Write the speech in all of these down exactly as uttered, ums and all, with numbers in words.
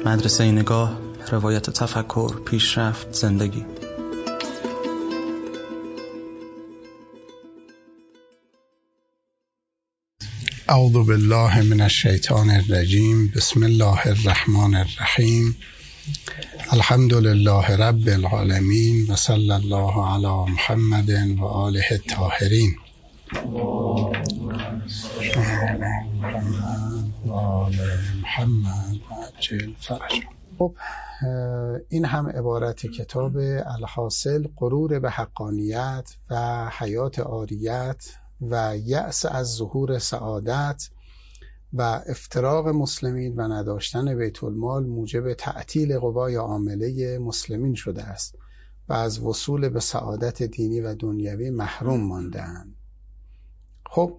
مدرسه نگاه، روایت تفکر، پیشرفت، زندگی. اعوذ بالله من الشیطان الرجیم. بسم الله الرحمن الرحیم. الحمد لله رب العالمین و صلی الله علی محمد و آله الطاهرین. خب این هم عبارت کتاب الحاصل، غرور به حقانیت و حیات عاریت و یأس از ظهور سعادت و افتراق مسلمین و نداشتن بیت المال موجب تعطیل قوای عامله مسلمین شده است و از وصول به سعادت دینی و دنیوی محروم مانده‌اند. خب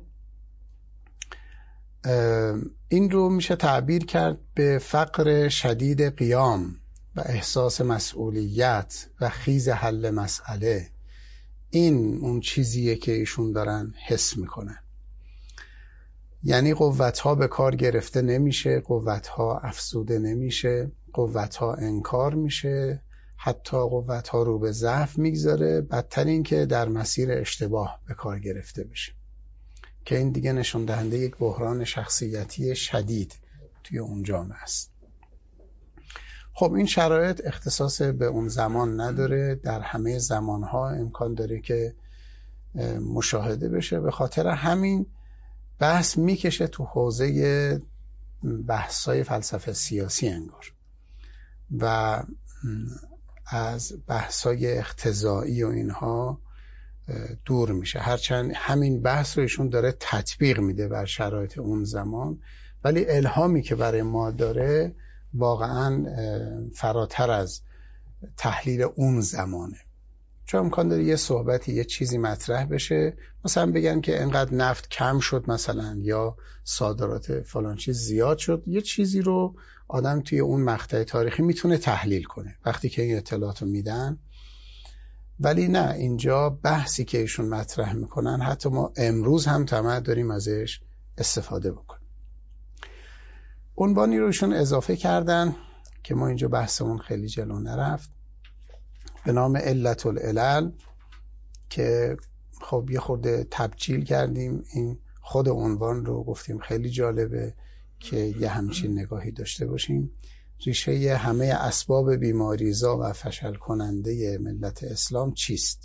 این رو میشه تعبیر کرد به فقر شدید قیام و احساس مسئولیت و خیز حل مسئله. این اون چیزیه که ایشون دارن حس میکنن. یعنی قوتها به کار گرفته نمیشه، قوتها افزوده نمیشه، قوتها انکار میشه، حتی قوتها رو به ضعف میگذاره، بدتر این که در مسیر اشتباه به کار گرفته بشه که این دیگه نشون دهنده یک بحران شخصیتی شدید توی اون جامعه است. خب این شرایط اختصاص به اون زمان نداره، در همه زمانها امکان داره که مشاهده بشه. به خاطر همین بحث میکشه تو حوزه بحث‌های فلسفه سیاسی انگار و از بحث‌های اقتضایی و اینها دور میشه، هرچند همین بحث رو ایشون داره تطبیق میده بر شرایط اون زمان، ولی الهامی که برای ما داره واقعا فراتر از تحلیل اون زمانه. چون امکان داره یه صحبتی یه چیزی مطرح بشه، مثلا بگن که انقدر نفت کم شد مثلا، یا صادرات فلان چیز زیاد شد. یه چیزی رو آدم توی اون مقطع تاریخی میتونه تحلیل کنه وقتی که این اطلاعات رو میدن، ولی نه، اینجا بحثی که ایشون مطرح میکنن حتی ما امروز هم طمع داریم ازش استفاده بکنیم. عنوانی رو ایشون اضافه کردن که ما اینجا بحثمون خیلی جلو نرفت، به نام علت العلل، که خب یه خورده تبجیل کردیم این خود عنوان رو، گفتیم خیلی جالبه که یه همچین نگاهی داشته باشیم. ریشه همه اسباب بیماریزا و فشل کننده ملت اسلام چیست؟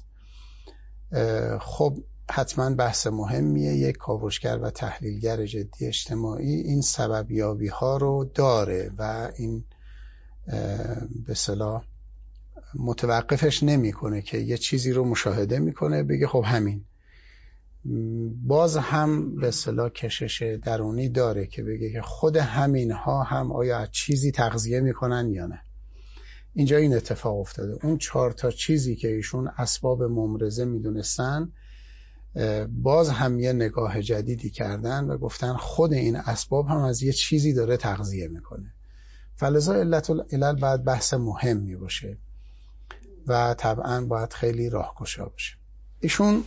خب حتما بحث مهمیه. یک کاوشگر و تحلیلگر جدی اجتماعی این سببیابی ها رو داره و این به اصطلاح متوقفش نمیکنه که یه چیزی رو مشاهده میکنه بگه خب همین. باز هم به اصطلاح کشش درونی داره که بگه که خود همین ها هم آیا از چیزی تغذیه میکنن یا نه. اینجا این اتفاق افتاده. اون چهار تا چیزی که ایشون اسباب ممرضه میدونستن، باز هم یه نگاه جدیدی کردن و گفتن خود این اسباب هم از یه چیزی داره تغذیه میکنه. فلذا علت العلل باید بحث مهمی باشه و طبعا باید خیلی راهگشا باشه. ایشون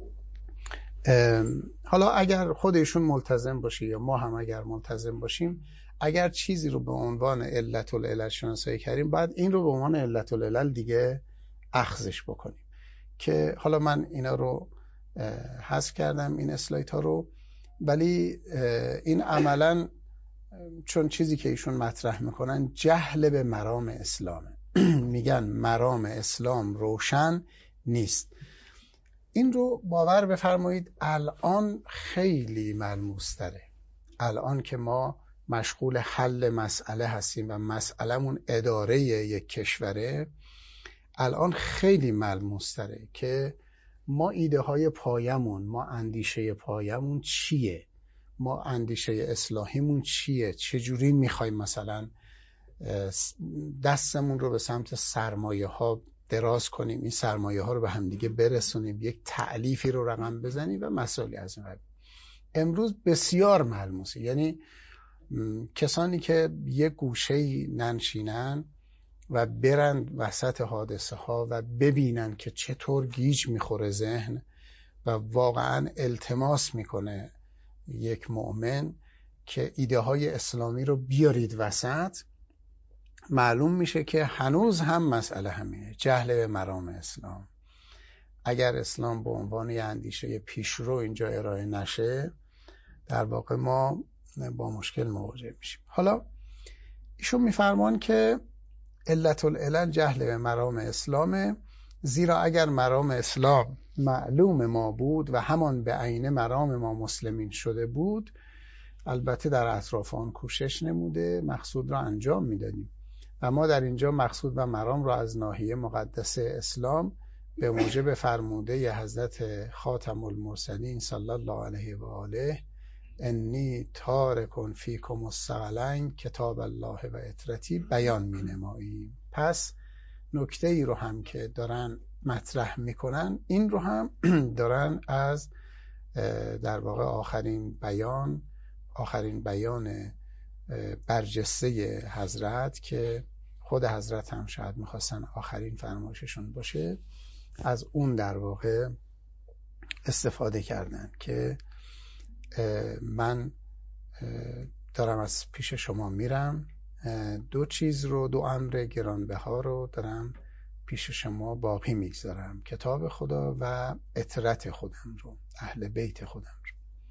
حالا اگر خود ایشون ملتزم باشه یا ما هم اگر ملتزم باشیم، اگر چیزی رو به عنوان علت العلل شناسایی کردیم، بعد این رو به عنوان علت العلل دیگه اخذش بکنیم. که حالا من اینا رو حذف کردم، این اسلایت ها رو، ولی این عملا چون چیزی که ایشون مطرح میکنن جهل به مرام اسلامه. میگن مرام اسلام روشن نیست. این رو باور بفرمایید الان خیلی ملموس تره. الان که ما مشغول حل مسئله هستیم و مسئلهمون اداره یک کشوره، الان خیلی ملموس تره که ما ایده های پایمون، ما اندیشه پایمون چیه، ما اندیشه اصلاحیمون چیه، چجوری میخوایم مثلا دستمون رو به سمت سرمایه ها دراز کنیم، این سرمایه ها رو به همدیگه برسونیم، یک تألیفی رو رقم بزنیم و مسائلی از این قبیل. امروز بسیار ملموسه. یعنی کسانی که یک گوشه‌ای ننشینن و برند وسط حادثه ها و ببینن که چطور گیج میخوره ذهن و واقعا التماس میکنه یک مؤمن که ایده های اسلامی رو بیارید وسط، معلوم میشه که هنوز هم مسئله همینه، جهل به مرام اسلام. اگر اسلام به عنوان یه اندیشه پیشرو اینجا ارائه نشه، در واقع ما با مشکل مواجه میشیم. حالا ایشون میفرمان که علت العلل جهل به مرام اسلامه، زیرا اگر مرام اسلام معلوم ما بود و همان به عین مرام ما مسلمین شده بود، البته در اطراف آن کوشش نموده مقصود را انجام میدادیم و ما در اینجا مقصود و مرام را از ناحیه مقدس اسلام به موجب فرموده حضرت خاتم المرسلین صلی الله علیه و آله انی تارکن فیکم الثقلین کتاب الله و اطرتی بیان می نماییم. پس نکته ای رو هم که دارن مطرح میکنن، این رو هم دارن از در واقع آخرین بیان آخرین بیان برجسته حضرت که خود حضرت هم شاید میخواستن آخرین فرمایششون باشه، از اون در واقع استفاده کردن که من دارم از پیش شما میرم، دو چیز رو، دو امر گرانبها رو دارم پیش شما باقی میگذارم، کتاب خدا و اطرت خودم رو، اهل بیت خودم رو.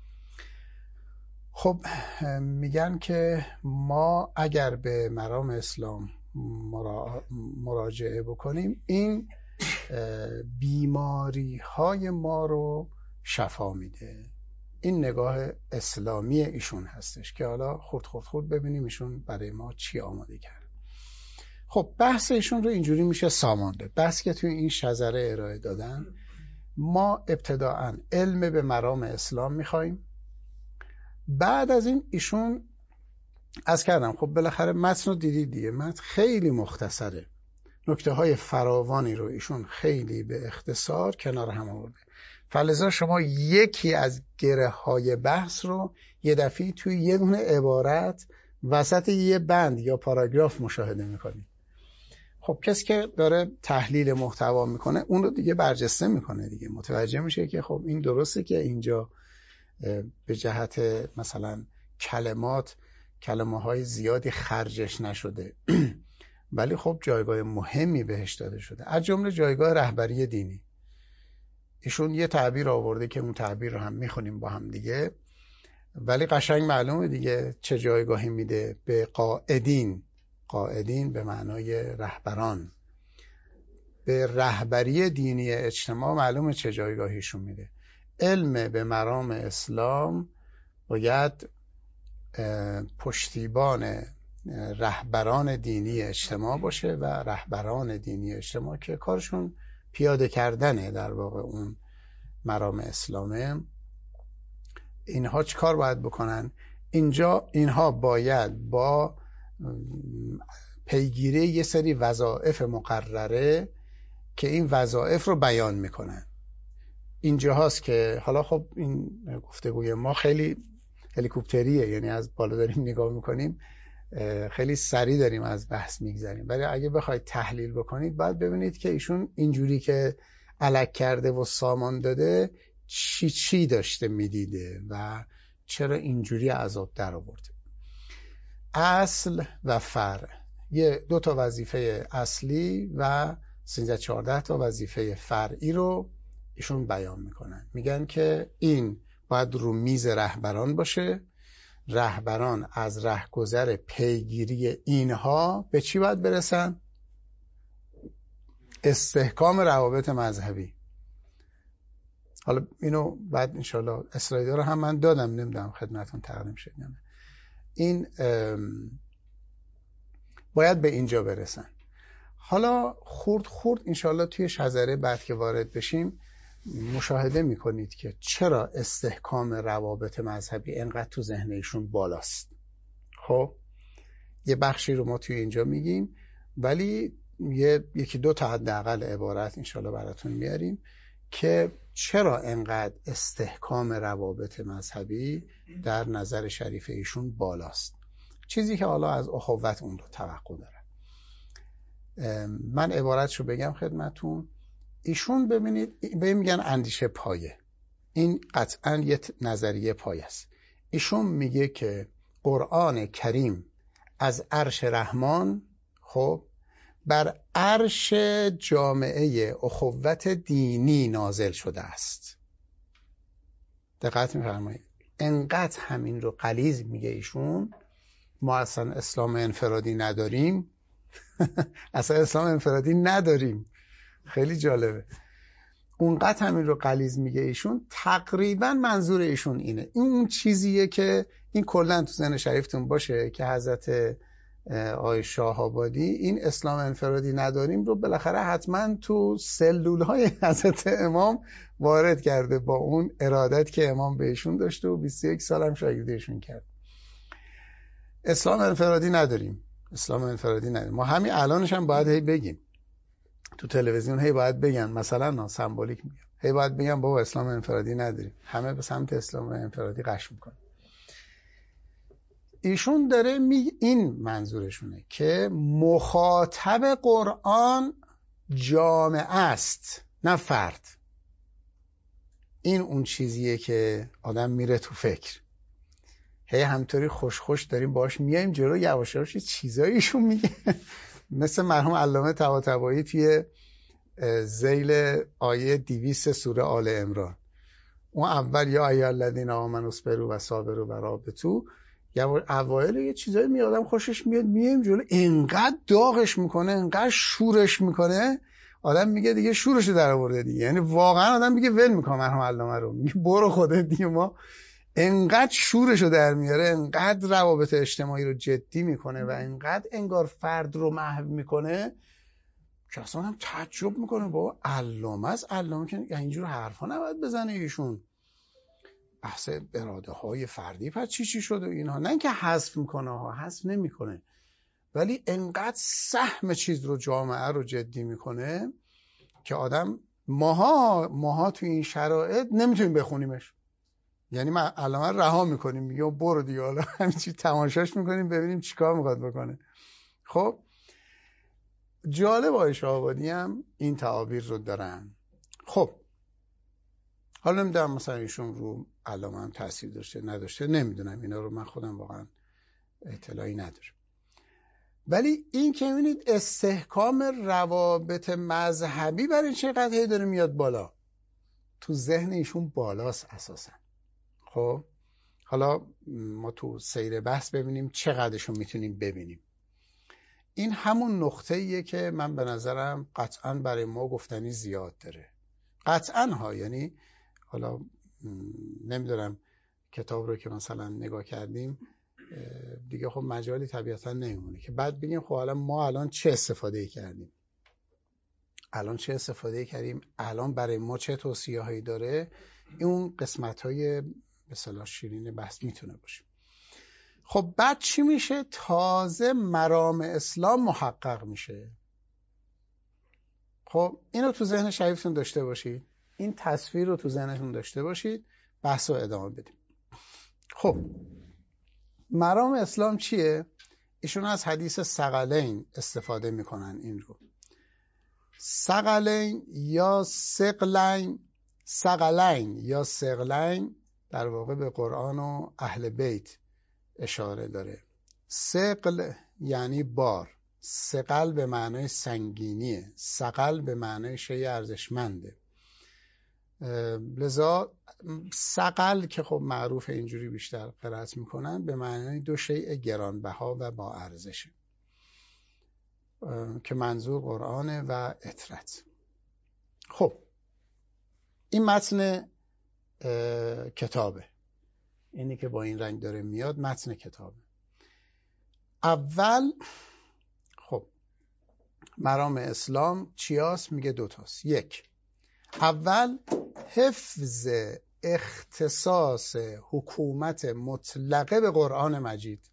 خب میگن که ما اگر به مرام اسلام مراجعه بکنیم، این بیماری های ما رو شفا میده. این نگاه اسلامی ایشون هستش که حالا خورد خورد خورد ببینیم ایشون برای ما چی آماده کرد. خب بحث ایشون رو اینجوری میشه سامانده. بحث که توی این شذره ارائه دادن، ما ابتداعاً علم به مرام اسلام میخواییم، بعد از این ایشون از کردم خب بالاخره متن رو دیدید دیگه، متن خیلی مختصره، نکته های فراوانی رو ایشون خیلی به اختصار کنار هم آورده، فلذا شما یکی از گره های بحث رو یه دفعه توی یه دونه عبارت وسط یه بند یا پاراگراف مشاهده میکنید. خب کسی که داره تحلیل محتوا میکنه اون رو دیگه برجسته میکنه دیگه، متوجه میشه که خب این درسته که اینجا به جهت مثلا کلمات کلمه های زیادی خرجش نشده ولی خب جایگاه مهمی بهش داده شده، از جمله جایگاه رهبری دینی. ایشون یه تعبیر آورده که اون تعبیر رو هم میخونیم با هم دیگه، ولی قشنگ معلومه دیگه چه جایگاهی میده به قائدین. قائدین به معنای رهبران، به رهبری دینی اجتماع معلومه چه جایگاهیشون میده. علم به مرام اسلام باید پشتیبان رهبران دینی اجتماع باشه و رهبران دینی اجتماع که کارشون پیاده کردنه در واقع اون مرام اسلامه، اینها چه کار باید بکنن؟ اینجا اینها باید با پیگیری یه سری وظایف مقرره که این وظایف رو بیان میکنن. اینجا هاست که حالا خب این گفتگوی ما خیلی هلیکوپتریه، یعنی از بالا داریم نگاه میکنیم، خیلی سریع داریم از بحث میگذریم، ولی اگه بخواید تحلیل بکنید باید ببینید که ایشون اینجوری که الک کرده و سامان داده چی چی داشته میدیده و چرا اینجوری عذاب در آورده. اصل و فرع، یه دو تا وظیفه اصلی و سیزده چهارده تا وظیفه فرعی رو ایشون بیان میکنن. میگن که این باید رو میز رهبران باشه، رهبران از رهگذر پیگیری اینها به چی باید برسن؟ استحکام روابط مذهبی. حالا اینو بعد انشالله اسلایدها رو هم من دادم، نمیدونم خدمتون تقدیم شد نه. این باید به اینجا برسن. حالا خورد خورد انشالله توی شذره بعد که وارد بشیم مشاهده میکنید که چرا استحکام روابط مذهبی انقدر تو ذهن ایشون بالاست. خب یه بخشی رو ما توی اینجا میگیم، ولی یه یکی دو تا حداقل عبارت انشالله براتون میاریم که چرا انقدر استحکام روابط مذهبی در نظر شریف ایشون بالاست، چیزی که حالا از اخوت اون رو توقع داره. من عبارتشو بگم خدمتون. ایشون ببینید به میگن اندیشه پایه، این قطعا یه نظریه پایه است. ایشون میگه که قرآن کریم از عرش رحمان، خب بر عرش جامعه اخوت دینی نازل شده است. دقت می‌فرمایید، انقدر همین رو غلیظ میگه ایشون. ما اصلا اسلام انفرادی نداریم. اصلا اسلام انفرادی نداریم. خیلی جالبه. اونقدر همین رو غلیظ میگه ایشون. تقریبا منظور ایشون اینه، این اون چیزیه که این کلا تو ذهن شریفتون باشه که حضرت آقای شاه آبادی این اسلام انفرادی نداریم رو بالاخره حتما تو سلول های حضرت امام وارد کرده با اون ارادت که امام بهشون داشته و بیست و یک سال هم شاگردیشون کرد. اسلام انفرادی نداریم، اسلام انفرادی نداریم. ما همین الانش هم باید هی بگیم تو تلویزیون، هی باید بگن مثلا نه سمبولیک میگن، هی باید بگن بابا اسلام انفرادی نداریم. همه به سمت اسلام انفرادی قش میکنن. ایشون داره می این منظورشونه که مخاطب قرآن جامعه است نه فرد. این اون چیزیه که آدم میره تو فکر، هی همطوری خوش خوش داریم باش میایم جلو، یواش یواش چیزایی ایشون میگه مثل مرحوم علامه طباطبایی توی ذیل آیه دویست سوره آل عمران، اون اول یا ایها الذین آمنوا اصبروا و صابروا و رابطوا، یا اوایل یه چیزایی می آدم خوشش میاد میایم جلو، انقدر داغش میکنه، انقدر شورش میکنه، آدم میگه دیگه شورشو در آورده دیگه. یعنی واقعا آدم میگه ول میکنه مرحوم علامه رو، میگه برو خودت دیگه. ما انقدر شورشو در میاره، انقدر روابط اجتماعی رو جدی میکنه و انقدر انگار فرد رو محو میکنه که اصلا هم تعجب میکنه بابا علامه است، علامه که اینجور حرفا نباید بزنه ایشون. بحث اراده های فردی پس چی چی شده اینها، نه اینکه حذف میکنه ها، حذف نمیکنه، ولی انقدر سهم چیز رو جامعه رو جدی میکنه که آدم ماها ماها تو این شرایط نمیتونیم بخونیمش. یعنی ما علامه رها میکنیم، میگیم برو دیگه، حالا همینجوری تماشاش میکنیم ببینیم چیکار میخواد بکنه. خب جالب آقای شاه آبادی هم این تعابیر رو دارن. خب حالا نمیدونم مثلا ایشون رو علامه هم تاثیر داشته نداشته، نمیدونم، اینا رو من خودم واقعا اطلاعی ندارم. ولی این که میبینید استحکام روابط مذهبی برای چقدر هی داره میاد بالا، تو ذهن ایشون بالاست اساسا. خب حالا ما تو سیر بحث ببینیم چقدرشون میتونیم ببینیم. این همون نقطه‌ایه که من به نظرم قطعاً برای ما گفتنی زیاد داره. قطعاً ها، یعنی حالا نمیدونم کتاب رو که مثلا نگاه کردیم دیگه خب مجالی طبیعتا نمیمونه که بعد بگیم خب حالا ما الان چه استفاده کردیم، الان چه استفاده کردیم، الان برای ما چه توصیه هایی داره. اون قسمت های به اصطلاح شیرین بحث میتونه باشه. خب بعد چی میشه؟ تازه مرام اسلام محقق میشه. خب اینو تو ذهن شریفتون داشته باشید، این تصویر رو تو ذهنتون داشته باشید، بحث رو ادامه بدیم. خب مرام اسلام چیه؟ ایشون از حدیث ثقلین استفاده میکنن این رو. ثقلین یا ثقلین، ثقلین یا ثقلین در واقع به قرآن و اهل بیت اشاره داره. ثقل یعنی بار، ثقل به معنای سنگینیه، ثقل به معنای شیء ارزشمنده. لذا ثقل که خب معروف اینجوری بیشتر قرائت میکنن به معنای دو شیء گرانبها و با ارزشه که منظور قرآن و اطرت. خب این متن کتابه، اینی که با این رنگ داره میاد متن کتابه. اول خب مرام اسلام چیاست؟ میگه دوتاست. یک، اول حفظ اختصاص حکومت مطلقه به قرآن مجید.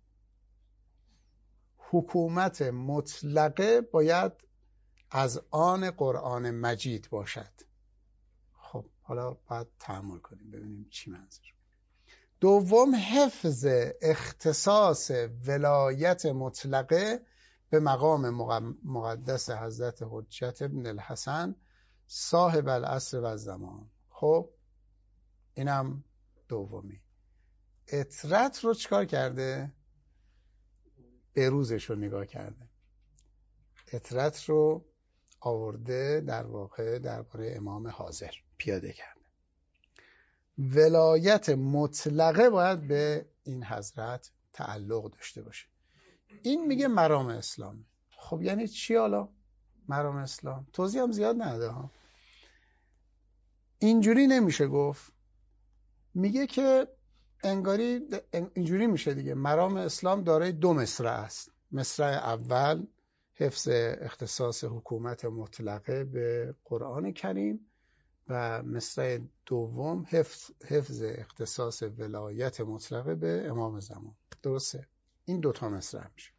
حکومت مطلقه باید از آن قرآن مجید باشد. خب حالا باید تأمل کنیم ببینیم چی منظور. دوم، حفظ اختصاص ولایت مطلقه به مقام مقدس حضرت حجت ابن الحسن صاحب العصر و الزمان. خب اینم دومی. اطرت رو چکار کرده؟ بروزش رو نگاه کرده. اطرت رو آورده در واقع درباره امام حاضر پیاده کرده. ولایت مطلقه باید به این حضرت تعلق داشته باشه. این میگه مرام اسلام. خب یعنی چی حالا مرام اسلام؟ توضیح هم زیاد نده ها. اینجوری نمیشه گفت. میگه که انگاری اینجوری میشه دیگه. مرام اسلام دارای دو مصرع است. مصرع اول حفظ اختصاص حکومت مطلقه به قرآن کریم و مصرع دوم حفظ, حفظ اختصاص ولایت مطلقه به امام زمان. درسته؟ این دوتا مصرع میشه.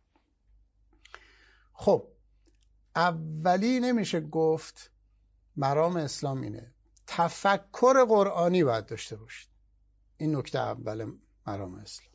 خب اولی نمیشه گفت مرام اسلام اینه. تفکر قرآنی باید داشته باشید. این نکته اول مرام اسلام.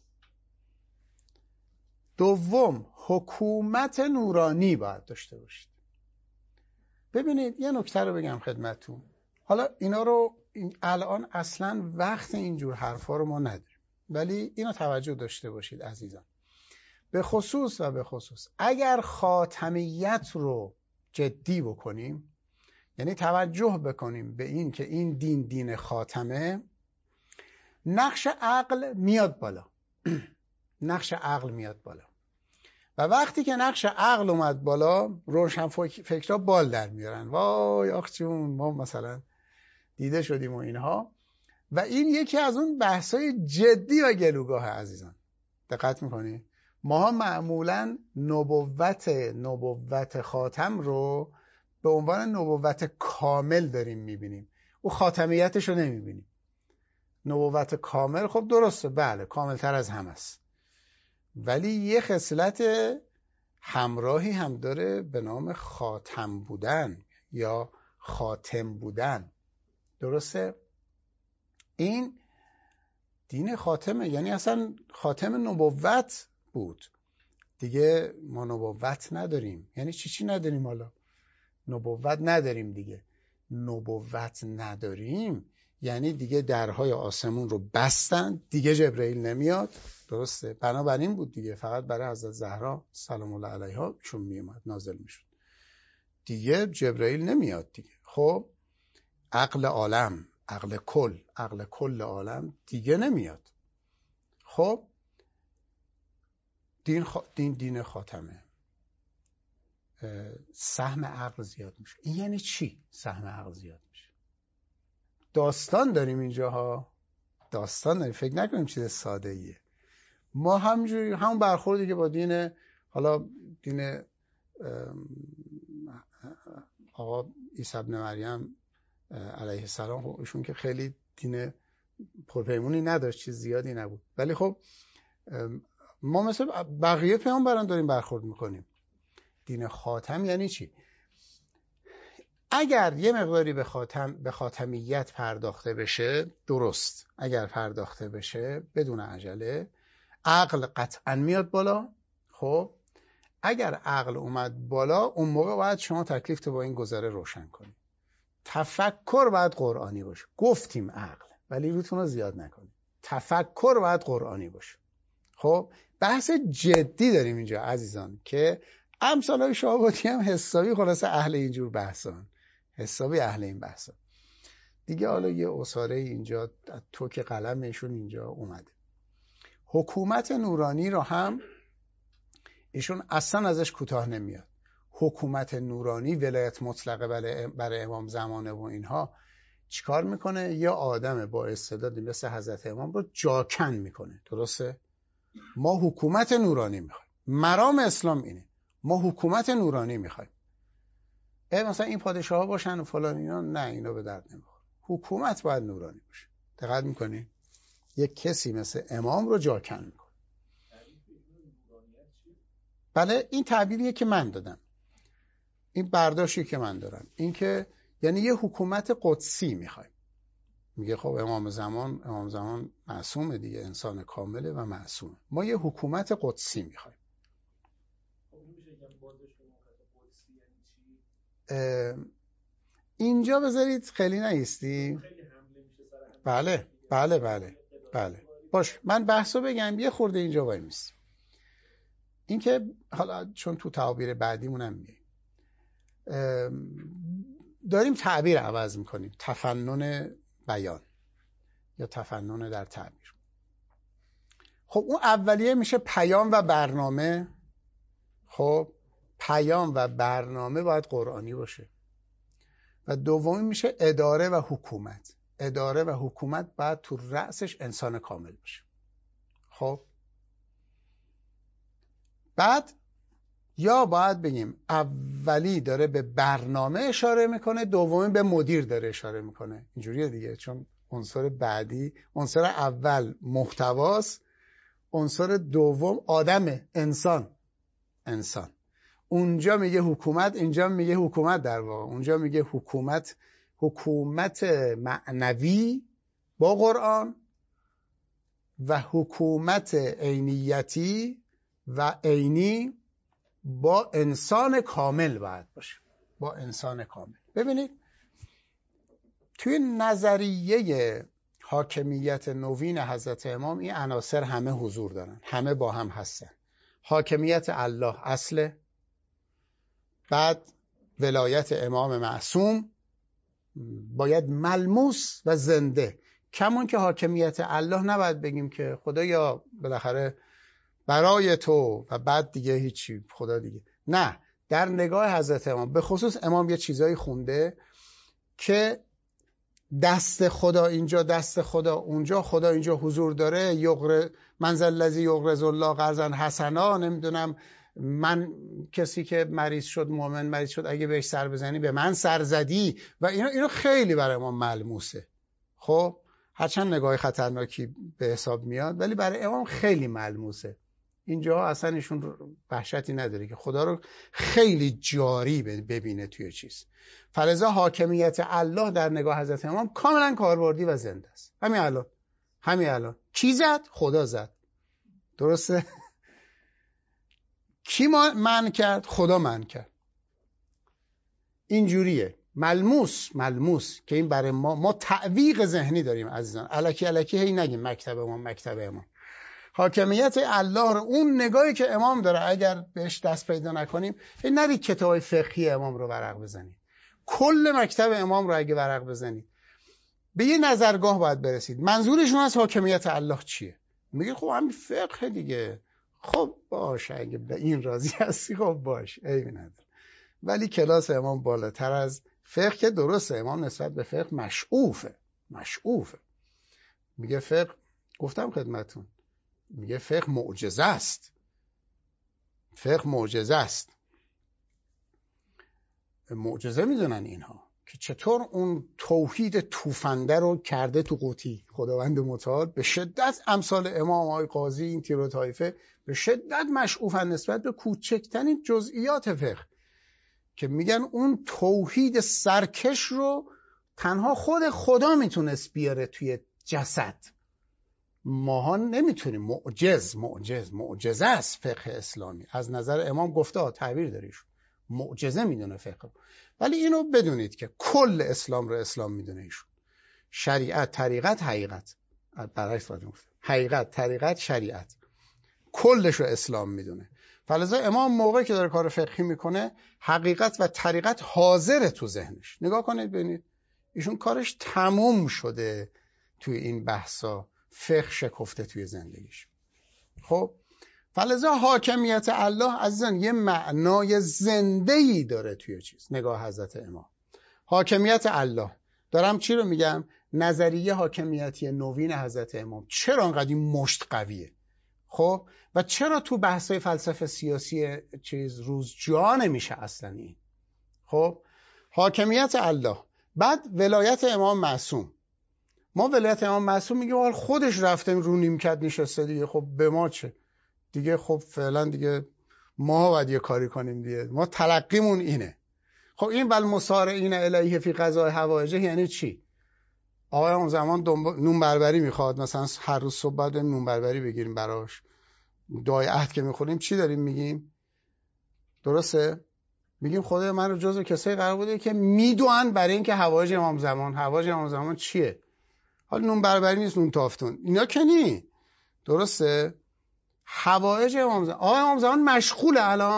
دوم حکومت نورانی باید داشته باشید. ببینید یه نکته رو بگم خدمتتون. حالا اینا رو الان اصلا وقت اینجور حرفا رو ما نداریم، ولی اینو توجه داشته باشید عزیزان. به خصوص و به خصوص اگر خاتمیت رو جدی بکنیم، یعنی توجه بکنیم به این که این دین دین خاتمه، نقش عقل میاد بالا. نقش عقل میاد بالا و وقتی که نقش عقل اومد بالا، روشن فکرها بال در میارن. وای آخ جون ما مثلا دیده شدیم و اینها. و این یکی از اون بحثای جدی و گلوگاه عزیزان. دقت میکنی؟ ما معمولا نبوت نبوت خاتم رو به عنوان نبوت کامل داریم میبینیم، او خاتمیتش رو نمیبینیم. نبوت کامل خب درسته، بله کاملتر از همه است، ولی یه خصلت همراهی هم داره به نام خاتم بودن یا خاتم بودن. درسته؟ این دین خاتمه، یعنی اصلا خاتم نبوت بود دیگه. ما نبوت نداریم. یعنی چی چی نداریم؟ حالا نبوت نداریم دیگه. نبوت نداریم یعنی دیگه درهای آسمون رو بستن، دیگه جبرئیل نمیاد. درسته؟ بنابراین بود دیگه، فقط برای حضرت زهرا سلام الله علیها چون میومد نازل میشد، دیگه جبرئیل نمیاد دیگه. خب عقل عالم، عقل کل، عقل کل عالم دیگه نمیاد. خب دین خ... دین دین خاتمه. سهم عقل زیاد میشه. این یعنی چی سهم عقل زیاد میشه؟ داستان داریم اینجاها، داستان داریم. فکر نکنیم چیز ساده ایه. ما همجوری همون برخوردی که با دین، حالا دین آقا عیسی ابن مریم علیه السلام، ایشون که خیلی دین پرپیمونی نداشت، چیز زیادی نبود، ولی خب ما مثل بقیه پیامبران داریم برخورد میکنیم. دین خاتم یعنی چی؟ اگر یه مقداری به خاتم به خاتمیت پرداخته بشه، درست، اگر پرداخته بشه بدون عجله، عقل قطعا میاد بالا. خب اگر عقل اومد بالا، اون موقع باید شما تکلیف تو با این گذره روشن کنید. تفکر باید قرآنی باشه. گفتیم عقل، ولی روتون رو زیاد نکنید. تفکر باید قرآنی باشه. خب بحث جدی داریم اینجا عزیزان که امثالای شعباتی هم حسابی خلاصه اهل اینجور بحثان، حسابی اهل این بحثان دیگه. حالا یه اساره اینجا توک قلمشون اینجا اومده. حکومت نورانی رو هم ایشون اصلا ازش کوتاه نمیاد. حکومت نورانی، ولایت مطلقه برای امام زمانه و اینها چیکار میکنه؟ یا آدم با استعدادی مثل حضرت امام رو جاکن میکنه. درسته؟ ما حکومت نورانی میخوایم. مرام اسلام اینه، ما حکومت نورانی میخوایم. مثلا این پادشاه ها باشن و فلان اینا، نه، اینا به درد نمیخوره. حکومت باید نورانی باشه. دقت میکنی؟ یک کسی مثل امام رو جاکن میکنه. بله این تعبیریه که من دادم، این برداشتی که من دارم، این که یعنی یه حکومت قدسی میخوایم. میگه خب امام زمان امام زمان معصومه دیگه، انسان کامله و معصومه. ما یه حکومت قدسی میخوایم. اینجا بذارید خیلی نیستی. بله بله بله بله باش، من بحثو بگم یه خورده اینجا وای میست. این که حالا چون تو تعابیر بعدیمونم میگه، داریم تعبیر عوض میکنیم، تفنن بیان یا تفنن در تعبیر. خب اون اولیه میشه پیام و برنامه. خب پیام و برنامه باید قرآنی باشه. و دومی میشه اداره و حکومت. اداره و حکومت باید تو رأسش انسان کامل باشه. خب بعد یا باید بگیم اولی داره به برنامه اشاره میکنه، دومی به مدیر داره اشاره میکنه. اینجوریه دیگه، چون عنصر بعدی، عنصر اول محتواست، عنصر دوم آدمه، انسان. انسان اونجا میگه حکومت، اینجا میگه حکومت، در واقع اونجا میگه حکومت، حکومت معنوی با قرآن و حکومت عینیتی و عینی با انسان کامل باید باشه، با انسان کامل. ببینید توی نظریه حاکمیت نوین حضرت امام این عناصر همه حضور دارن، همه با هم هستن. حاکمیت الله اصله، بعد ولایت امام معصوم باید ملموس و زنده. کمون که حاکمیت الله نباید بگیم که خدایا بالاخره برای تو و بعد دیگه هیچی، خدا دیگه. نه، در نگاه حضرت امام به خصوص امام یه چیزایی خونده که دست خدا اینجا، دست خدا اونجا، خدا اینجا حضور داره. یغر منزل الذی یغرض الله قرضا حسنا، نمیدونم من کسی که مریض شد، مؤمن مریض شد، اگه بهش سر بزنی به من سر زدی، و اینو اینو خیلی برای ما ملموسه. خب هرچند نگاه خطرناکی به حساب میاد ولی برای امام خیلی ملموسه. اینجا اصلا ایشون وحشتی نداره که خدا رو خیلی جاری ببینه توی چیز. فلذا حاکمیت الله در نگاه حضرت امام کاملا کاربردی و زنده است. همین الان، همین الان کی زد؟ خدا زد. درسته؟ کی منع کرد؟ خدا منع کرد. اینجوریه، ملموس ملموس که این برای ما ما تعویق ذهنی داریم عزیزان. الکی الکی هی نگیم مکتب امام مکتب امام. حاکمیت الله رو اون نگاهی که امام داره اگر بهش دست پیدا نکنیم، این نرید کتاب فقهی امام رو ورق بزنید، کل مکتب امام رو اگه ورق بزنید به یه نظرگاه باید برسید منظورشون از حاکمیت الله چیه. میگه خب همین فقه دیگه. خب باشه، اگه به این راضی هستی خب باش، عیبی نداره. ولی کلاس امام بالاتر از فقه که درسته، امام نسبت به فقه مشعوفه مشعوفه میگه فقه، گفتم خدمتون، میگه فقه معجزه است. فقه معجزه است. معجزه میدونن اینها که چطور اون توحید توفنده رو کرده تو قوطی. خداوند متعال به شدت امثال امام آقای قاضی، این تیر و طایفه به شدت مشعوفن نسبت به کوچکترین جزئیات فقه، که میگن اون توحید سرکش رو تنها خود خدا میتونست بیاره توی جسد. ماها نمیتونیم. معجز معجز معجزه است فقه اسلامی. از نظر امام گفته تعبیر داریش معجزه میدونه فقه. ولی اینو بدونید که کل اسلام رو اسلام میدونه ایشون. شریعت، طریقت، حقیقت. برعکس باید گفت. حقیقت، طریقت، شریعت. کلش رو اسلام میدونه. فلذا امام موقعی که داره کار فقهی میکنه حقیقت و طریقت حاضره تو ذهنش. نگاه کنید ببینید ایشون کارش تموم شده توی این بحثا، فقه شکفته توی زندگیش. خب فلذا حاکمیت الله عزیزان یه معنای زنده‌ای داره توی چیز، نگاه حضرت امام. حاکمیت الله، دارم چی رو میگم؟ نظریه حاکمیتی نوین حضرت امام چرا انقدر مشت قویه؟ خب و چرا تو بحث‌های فلسفه سیاسی چیز روز جا نمیشه اصلا این؟ خب حاکمیت الله، بعد ولایت امام معصوم. ما ولایت امام معصوم میگه حال خودش رفته رو نیمکت نشسته دیگه، خب به ما چه دیگه؟ خب فعلا دیگه ما باید یه کاری کنیم دیگه، ما تلقیمون اینه. خب این ول مسارعین الیه فی قضاء حوائجه یعنی چی؟ آقای اون زمان نون بربری میخواد، مثلا هر روز صبح باید نون بربری بگیریم براش. دعای عهد که میخونیم چی داریم میگیم؟ درسته؟ میگیم خدای من رو جزو کسایی قرار بوده که میدونن برای اینکه حوائج امام زمان. حوائج امام زمان چیه؟ حالا نون بربری نیست، نون تافتون، اینا که نی. درسته؟ حوائج امام زمان، آقای امام زمان مشغول الان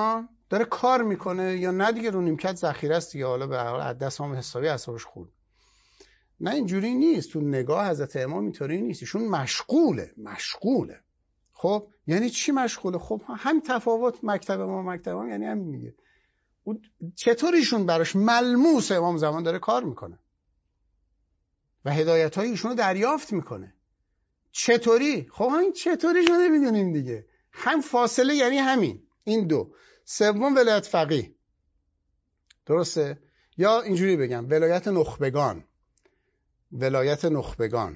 داره کار میکنه یا نه دیگه رو نیمکت ذخیره است دیگه، حالا به هر حال از دست هم حسابی اعصابش خورد. نه اینجوری نیست. تو نگاه حضرت امام اینطوری نیست. ایشون مشغوله مشغوله خب یعنی چی مشغوله؟ خب هم تفاوت مکتب ما مکتب ما یعنی همین دیگه. چطور ایشون براش ملموس امام زمان داره کار میکنه و هدایت های ایشون رو دریافت میکنه. چطوری؟ خب همین چطوری شده میدونیم دیگه. هم فاصله یعنی همین این دو. سوم ولایت فقیه، درسته؟ یا اینجوری بگم ولایت نخبگان. ولایت نخبگان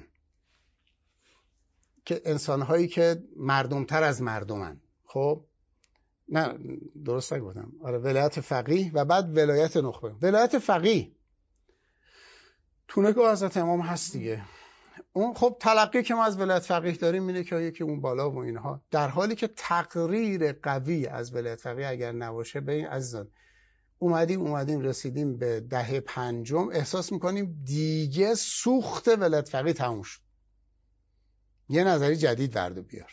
که انسانهایی که مردمتر از مردمن. خب نه درست نگفتم، آره ولایت فقیه و بعد ولایت نخبگان. ولایت فقیه تو نگاه حضرت امام هست دیگه. اون خب تلقی که ما از ولایت فقیه داریم اینه که یکی اون بالا و اینها، در حالی که تقریر قوی از ولایت فقیه اگر نباشه، ببین عزیزان اومدیم اومدیم رسیدیم به دهه پنجم احساس میکنیم دیگه سوخت ولایت فقیه تموم شد، یه نظری جدید ورد و بیار.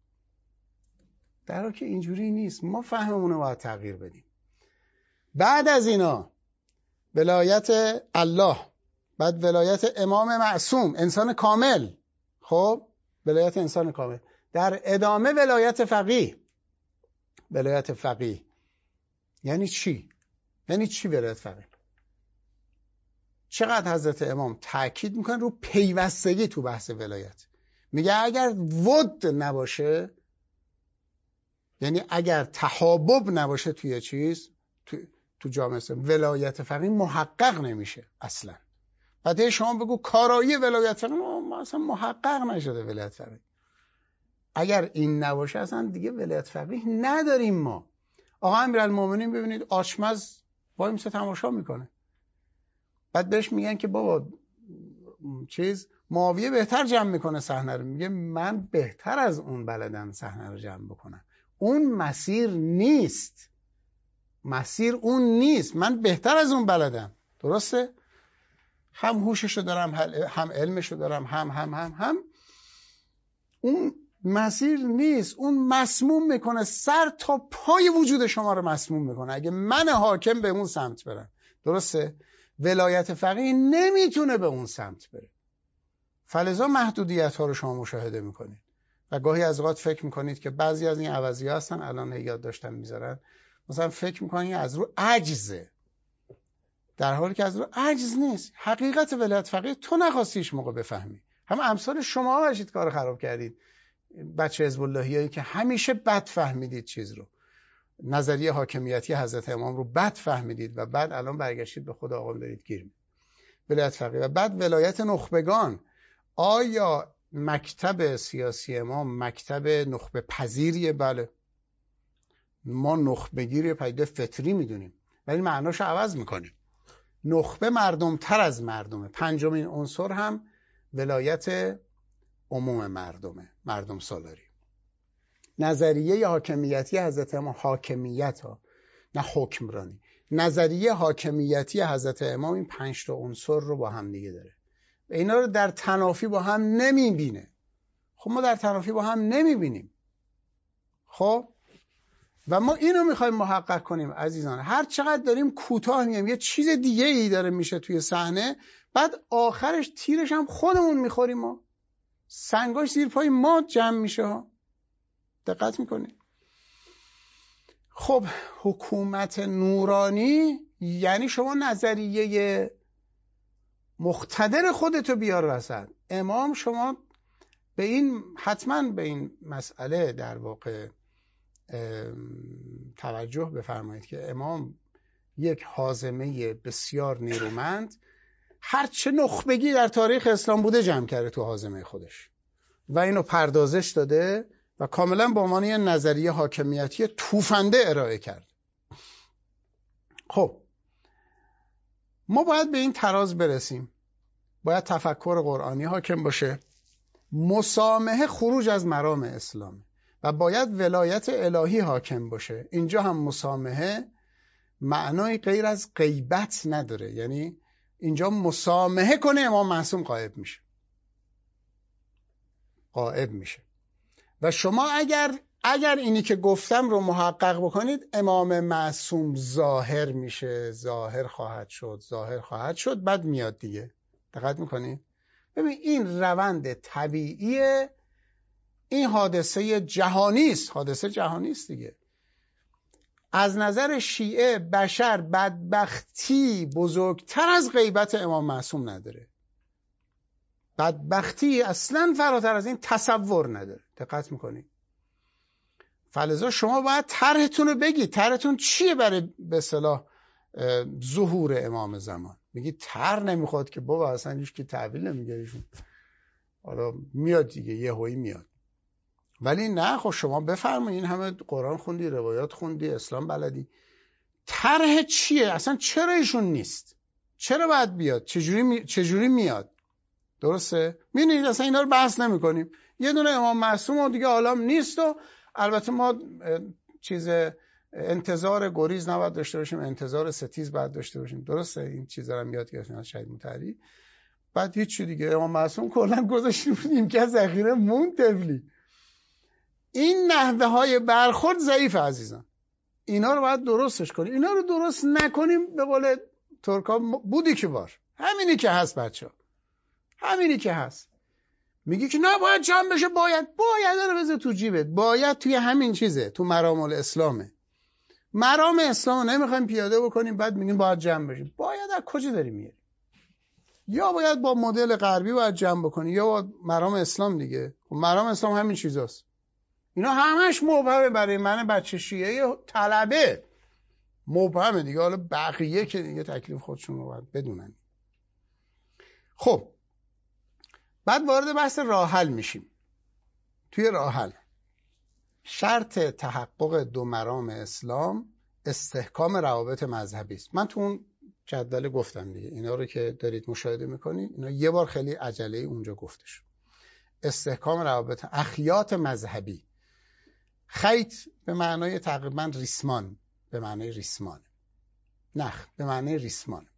در حالی که اینجوری نیست. ما فهممون رو باید تغییر بدیم. بعد از اینا ولایت الله، بعد ولایت امام معصوم انسان کامل. خب ولایت انسان کامل، در ادامه ولایت فقیه. ولایت فقیه یعنی چی؟ یعنی چی ولایت فقیه؟ چقدر حضرت امام تاکید میکنه رو پیوستگی تو بحث ولایت. میگه اگر ود نباشه، یعنی اگر تحابب نباشه توی چیز، تو, تو جامعه ولایت فقیه محقق نمیشه اصلا. بعد شما بگو کارایی ولایت فقیه، ما اصلا محقق نشده ولایت فقیه. اگر این نباشه اصلا دیگه ولایت فقیه نداریم ما. آقا امیرالمومنین ببینید آچمز وای میسه تماشا میکنه، بعد بهش میگن که بابا چیز معاویه بهتر جمع میکنه صحنه رو، میگه من بهتر از اون بلدم صحنه رو جمع بکنم. اون مسیر نیست، مسیر اون نیست، من بهتر از اون بلدم. درسته؟ هم هوششو دارم هم علمشو دارم هم هم هم هم اون مسیر نیست. اون مسموم میکنه، سر تا پای وجود شما رو مسموم میکنه اگه من حاکم به اون سمت برم. درسته؟ ولایت فقیه نمیتونه به اون سمت بره، فلذا محدودیت ها رو شما مشاهده میکنید و گاهی از اوقات فکر میکنید که بعضی از این عوضی ها هستن، الان یاد داشتن میذارن، مثلا فکر میکنید از رو عجزه، در حالی که از رو عجز نیست. حقیقت ولایت فقیه تو نخواستیش موقع بفهمی. هم امثال شما باشید کار خراب کردید، بچه حزب اللهیایی که همیشه بد فهمیدید چیز رو، نظریه حاکمیتی حضرت امام رو بد فهمیدید و بعد الان برگشتید به خود آقا دارید گیر میدید. ولایت فقیه و بعد ولایت نخبگان. آیا مکتب سیاسی امام مکتب نخبه پذیریه؟ بله، ما نخبگیری پدیده فطری میدونیم ولی معناشو عوض میکنیم. نخبه مردم تر از مردمه. پنجمین عنصر هم ولایت عموم مردمه، مردم سالاری. نظریه حاکمیتی حضرت امام، حاکمیت ها نه حکمرانی، نظریه حاکمیتی حضرت امام این پنج تا عنصر رو با هم دیگه داره و اینا رو در تنافی با هم نمیبینه. خب ما در تنافی با هم نمیبینیم. خب و ما اینو میخوایم محقق کنیم عزیزان. هر چقدر داریم کوتاه میگیم یه چیز دیگه ای داره میشه توی صحنه، بعد آخرش تیرش هم خودمون میخوریم، ما سنگاش زیر پای ما جمع میشه ها. دقت میکنید؟ خب حکومت نورانی یعنی شما نظریه مقتدر خودتو بیار وسط. امام شما به این حتما به این مسئله در واقع توجه بفرمایید که امام یک حازمه بسیار نیرومند، هرچه نخبگی در تاریخ اسلام بوده جمع کرده تو حازمه خودش و اینو پردازش داده و کاملا به عنوان یه نظریه حاکمیتی توفنده ارائه کرد. خب ما باید به این تراز برسیم، باید تفکر قرآنی حاکم باشه، مسامحه خروج از مرام اسلام و باید ولایت الهی حاکم باشه. اینجا هم مسامحه معنای غیر از غیبت نداره، یعنی اینجا مسامحه کنه امام معصوم غایب میشه، غایب میشه و شما اگر اگر اینی که گفتم رو محقق بکنید، امام معصوم ظاهر میشه، ظاهر خواهد شد، ظاهر خواهد شد، بعد میاد دیگه. دقت میکنید؟ ببین این روند طبیعیه، این حادثه جهانی است، حادثه جهانی است دیگه. از نظر شیعه بشر بدبختی بزرگتر از غیبت امام معصوم نداره. بدبختی اصلا فراتر از این تصور نداره. دقت میکنید؟ فلذا شما باید طرحتون رو بگید. طرحتون چیه برای به اصطلاح ظهور امام زمان؟ میگید طرح نمیخواد که بابا اصلا هیچ کی تحویل نمیگه ایشون، حالا میاد دیگه، یهویی میاد. ولی نه، خب شما بفرمایید، این همه قرآن خوندی، روایات خوندی، اسلام بلدی، طرح چیه؟ اصلا چرا ایشون نیست؟ چرا باید بیاد؟ چجوری می... چجوری میاد؟ درسته؟ می‌بینید اصلا اینا رو بحث نمی‌کنیم. یه دونه امام معصوم و دیگه عالم نیست. و البته ما چیز انتظار گریز نباید داشته باشیم، انتظار ستیز باید داشته باشیم. درسته؟ این چیزا رو یاد گرفتیم از شهید مطهری. بعد هیچ چی دیگه، امام معصوم کلا گذاشتیم بودیم که ذخیره مون تفلی. این نحوه های برخورد ضعیف عزیزان. اینا رو باید درستش کنیم. اینا رو درست نکنیم به قول ترکا بودی که بار. همینی که هست بچه‌ها. همینی که هست. میگی که نه باید جمع بشه، باید باید رو بذار تو جیبت. باید توی همین چیزه، تو مرام الاسلامه. مرام اسلام نمیخوایم پیاده بکنیم، بعد میگیم باید جمع بشه. باید از کجا داری میاری؟ یا باید با مدل غربی باید جمع بکنی، یا با مرام اسلام دیگه. مرام اسلام همین چیزاست. اینا همش مبهمه برای من بچه شیعه طلبه، مبهمه دیگه. حالا بقیه که دیگه تکلیف خودشون رو باید بدونن. خب بعد وارد بحث راه حل میشیم. توی راه حل شرط تحقق دو مرام اسلام استحکام روابط مذهبی است. من تو اون جدول گفتم دیگه، اینا رو که دارید مشاهده میکنید، اینا یه بار خیلی عجله اونجا گفته شد. استحکام روابط اخیات مذهبی. خیط به معنای تقریبا ریسمان، به معنای ریسمان، نخ به معنای ریسمان.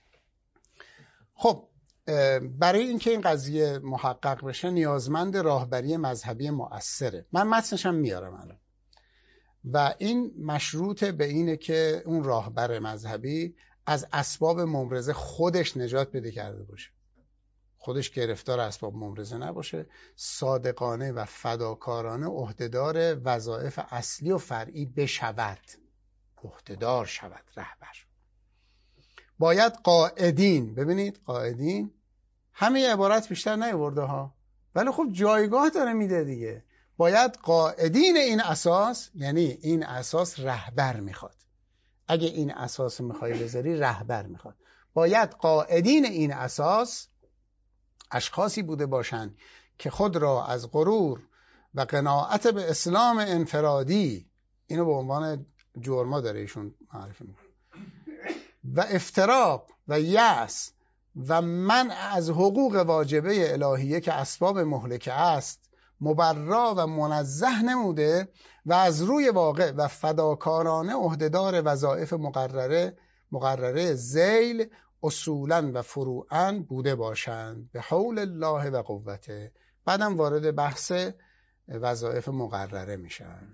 خب برای اینکه این قضیه محقق بشه نیازمند راهبری مذهبی مؤثره. من متنشم میارم الان. و این مشروط به اینه که اون راهبر مذهبی از اسباب ممرضه خودش نجات بده کرده باشه، خودش گرفتار اسباب ممرضه نباشه، صادقانه و فداکارانه عهدهدار وظایف اصلی و فرعی بشود، عهدهدار شود رهبر. باید قائدین، ببینید قائدین همه عبارت بیشتر نیاورده ها، ولی خب جایگاه داره میده دیگه. باید قائدین این اساس، یعنی این اساس رهبر میخواد. اگه این اساس میخوای بذاری رهبر میخواد. باید قائدین این اساس اشخاصی بوده باشند که خود را از غرور و قناعت به اسلام انفرادی، اینو به عنوان جرما داره ایشون معرفی میکنه، و افتراق و یأس و منع از حقوق واجبه الهیه که اسباب مهلکه است مبرا و منزه نموده و از روی واقع و فداکارانه عهدهدار وظایف مقرره مقرره ذیل اصولا و فروعا بوده باشند به حول الله و قوته. بعدم وارد بحث وظایف مقرره میشن.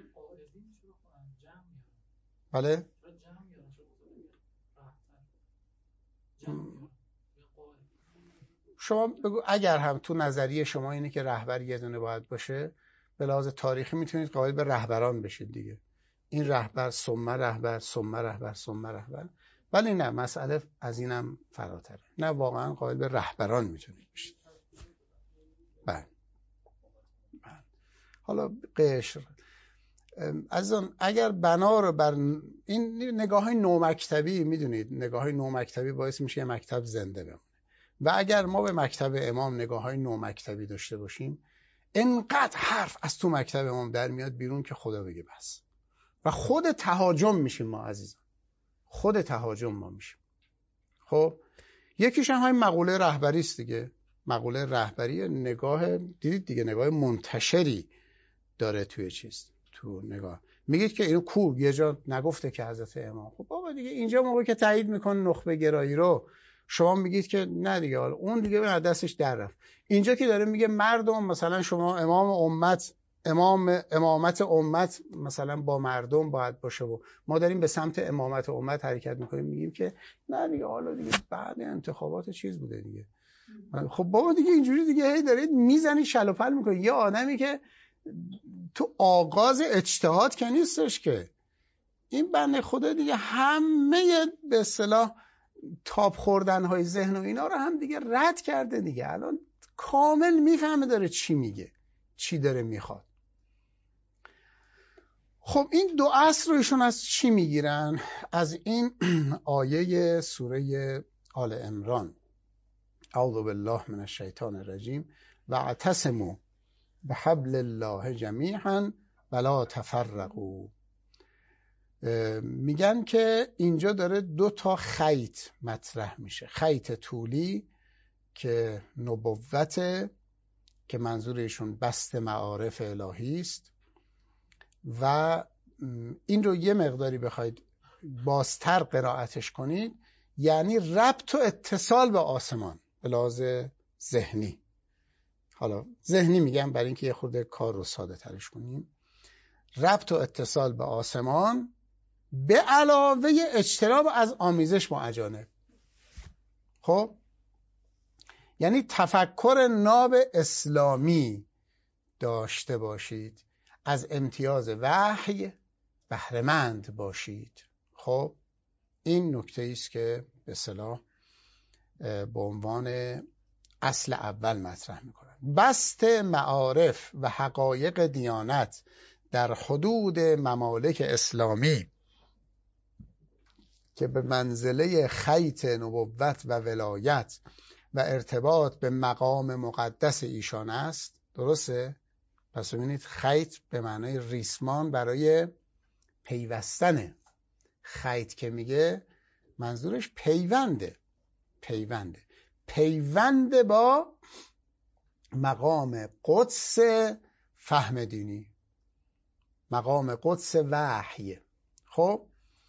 بله؟ شما بگو اگر هم تو نظریه شما اینه که رهبر یه دونه باید باشه، به لحاظ تاریخی میتونید قائل به رهبران بشید دیگه. این رهبر ثم رهبر ثم رهبر ثم رهبر. ولی نه، مسئله از اینم فراتره. نه، واقعا قائل به رهبران میتونید بشید. بله. حالا قشر عزیزان، اگر بنا رو بر این نگاه های نومکتبی، میدونید نگاه های نومکتبی باعث میشه یه مکتب زنده بمونه، و اگر ما به مکتب امام نگاه های نومکتبی داشته باشیم، انقدر حرف از تو مکتب امام در میاد بیرون که خدا بگه بس. و خود تهاجم میشیم ما عزیزان، خود تهاجم ما میشیم. خب یکیش هم همین مقوله رهبری است دیگه. مقوله رهبری نگاه، دیدید دیگه، نگاه منتشری داره توی چیز، تو نگاه. میگید که اینو کو یه جا نگفته که حضرت امام. خب بابا دیگه اینجا موقعی که تایید میکنه نخبه گرایی رو، شما میگید که نه دیگه، حالا اون دیگه به دستش در رفت. اینجا که داره میگه مردم، مثلا شما امام امت امام امامت امت مثلا با مردم باید باشه و ما داریم به سمت امامت امت حرکت میکنیم، میگیم که نه دیگه حالا دیگه بعد انتخابات چیز بوده دیگه. خب بابا دیگه اینجوری دیگه هی دارید میزنی شل و پل میکنی. یه آدمی که تو آغاز اجتهاد که نیستش که، این بنده خدا دیگه همه به اصطلاح تاب خوردن های ذهن و اینا رو هم دیگه رد کرده دیگه. الان کامل میفهمه داره چی میگه، چی داره میخواد. خب این دو اصل رو ایشون از چی میگیرن؟ از این آیه سوره آل عمران، اعوذ بالله من الشیطان الرجیم و اعتصموا بحبل الله جمیعا ولا تفرقوا. میگن که اینجا داره دو تا خیط مطرح میشه. خیط طولی که نبوته، که منظورشون بست معارف الهی است، و این رو یه مقداری بخواید بازتر قرائتش کنید یعنی ربط و اتصال به آسمان به لحاظ ذهنی. حالا ذهنی میگم برای اینکه یه خورده کار رو ساده ترش کنیم. ربط و اتصال به آسمان به علاوه اجتناب از آمیزش با اجانب. خب یعنی تفکر ناب اسلامی داشته باشید، از امتیاز وحی بهره‌مند باشید. خب این نکته است که به اصطلاح به عنوان اصل اول مطرح میکنن. بست معارف و حقایق دیانت در حدود ممالک اسلامی که به منزله خیط نبوت و ولایت و ارتباط به مقام مقدس ایشان است. درسته؟ پس ببینید خیط به معنای ریسمان برای پیوستنه. خیط که میگه منظورش پیونده، پیونده پیوند با مقام قدس فهم دینی، مقام قدس وحی. خب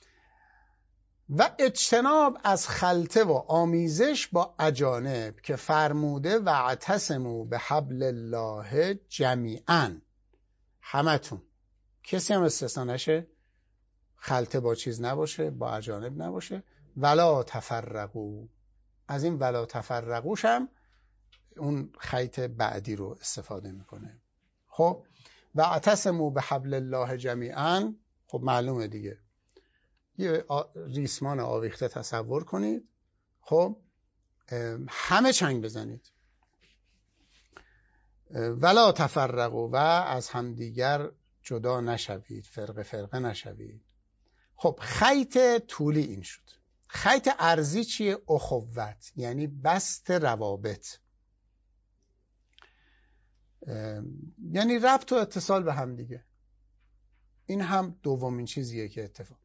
و اجتناب از خلطه و آمیزش با اجانب که فرموده و اعتصموا به حبل الله جمیعا. همتون، کسی هم استثنا نشه، خلطه با چیز نباشه، با اجانب نباشه. ولا تفرقوا، از این ولا تفرقوش هم اون خیط بعدی رو استفاده میکنه. خب و اعتصموا به حبل الله جمیعا، خب معلومه دیگه، یه ریسمان آویخته تصور کنید. خب همه چنگ بزنید. ولا تفرقوا، و از همدیگر جدا نشوید، فرقه فرقه نشوید. خب خیط طولی این شد. خیط عرضی چیه؟ اخوت، یعنی بست روابط، یعنی ربط و اتصال به هم دیگه. این هم دومین چیزیه که اتفاق.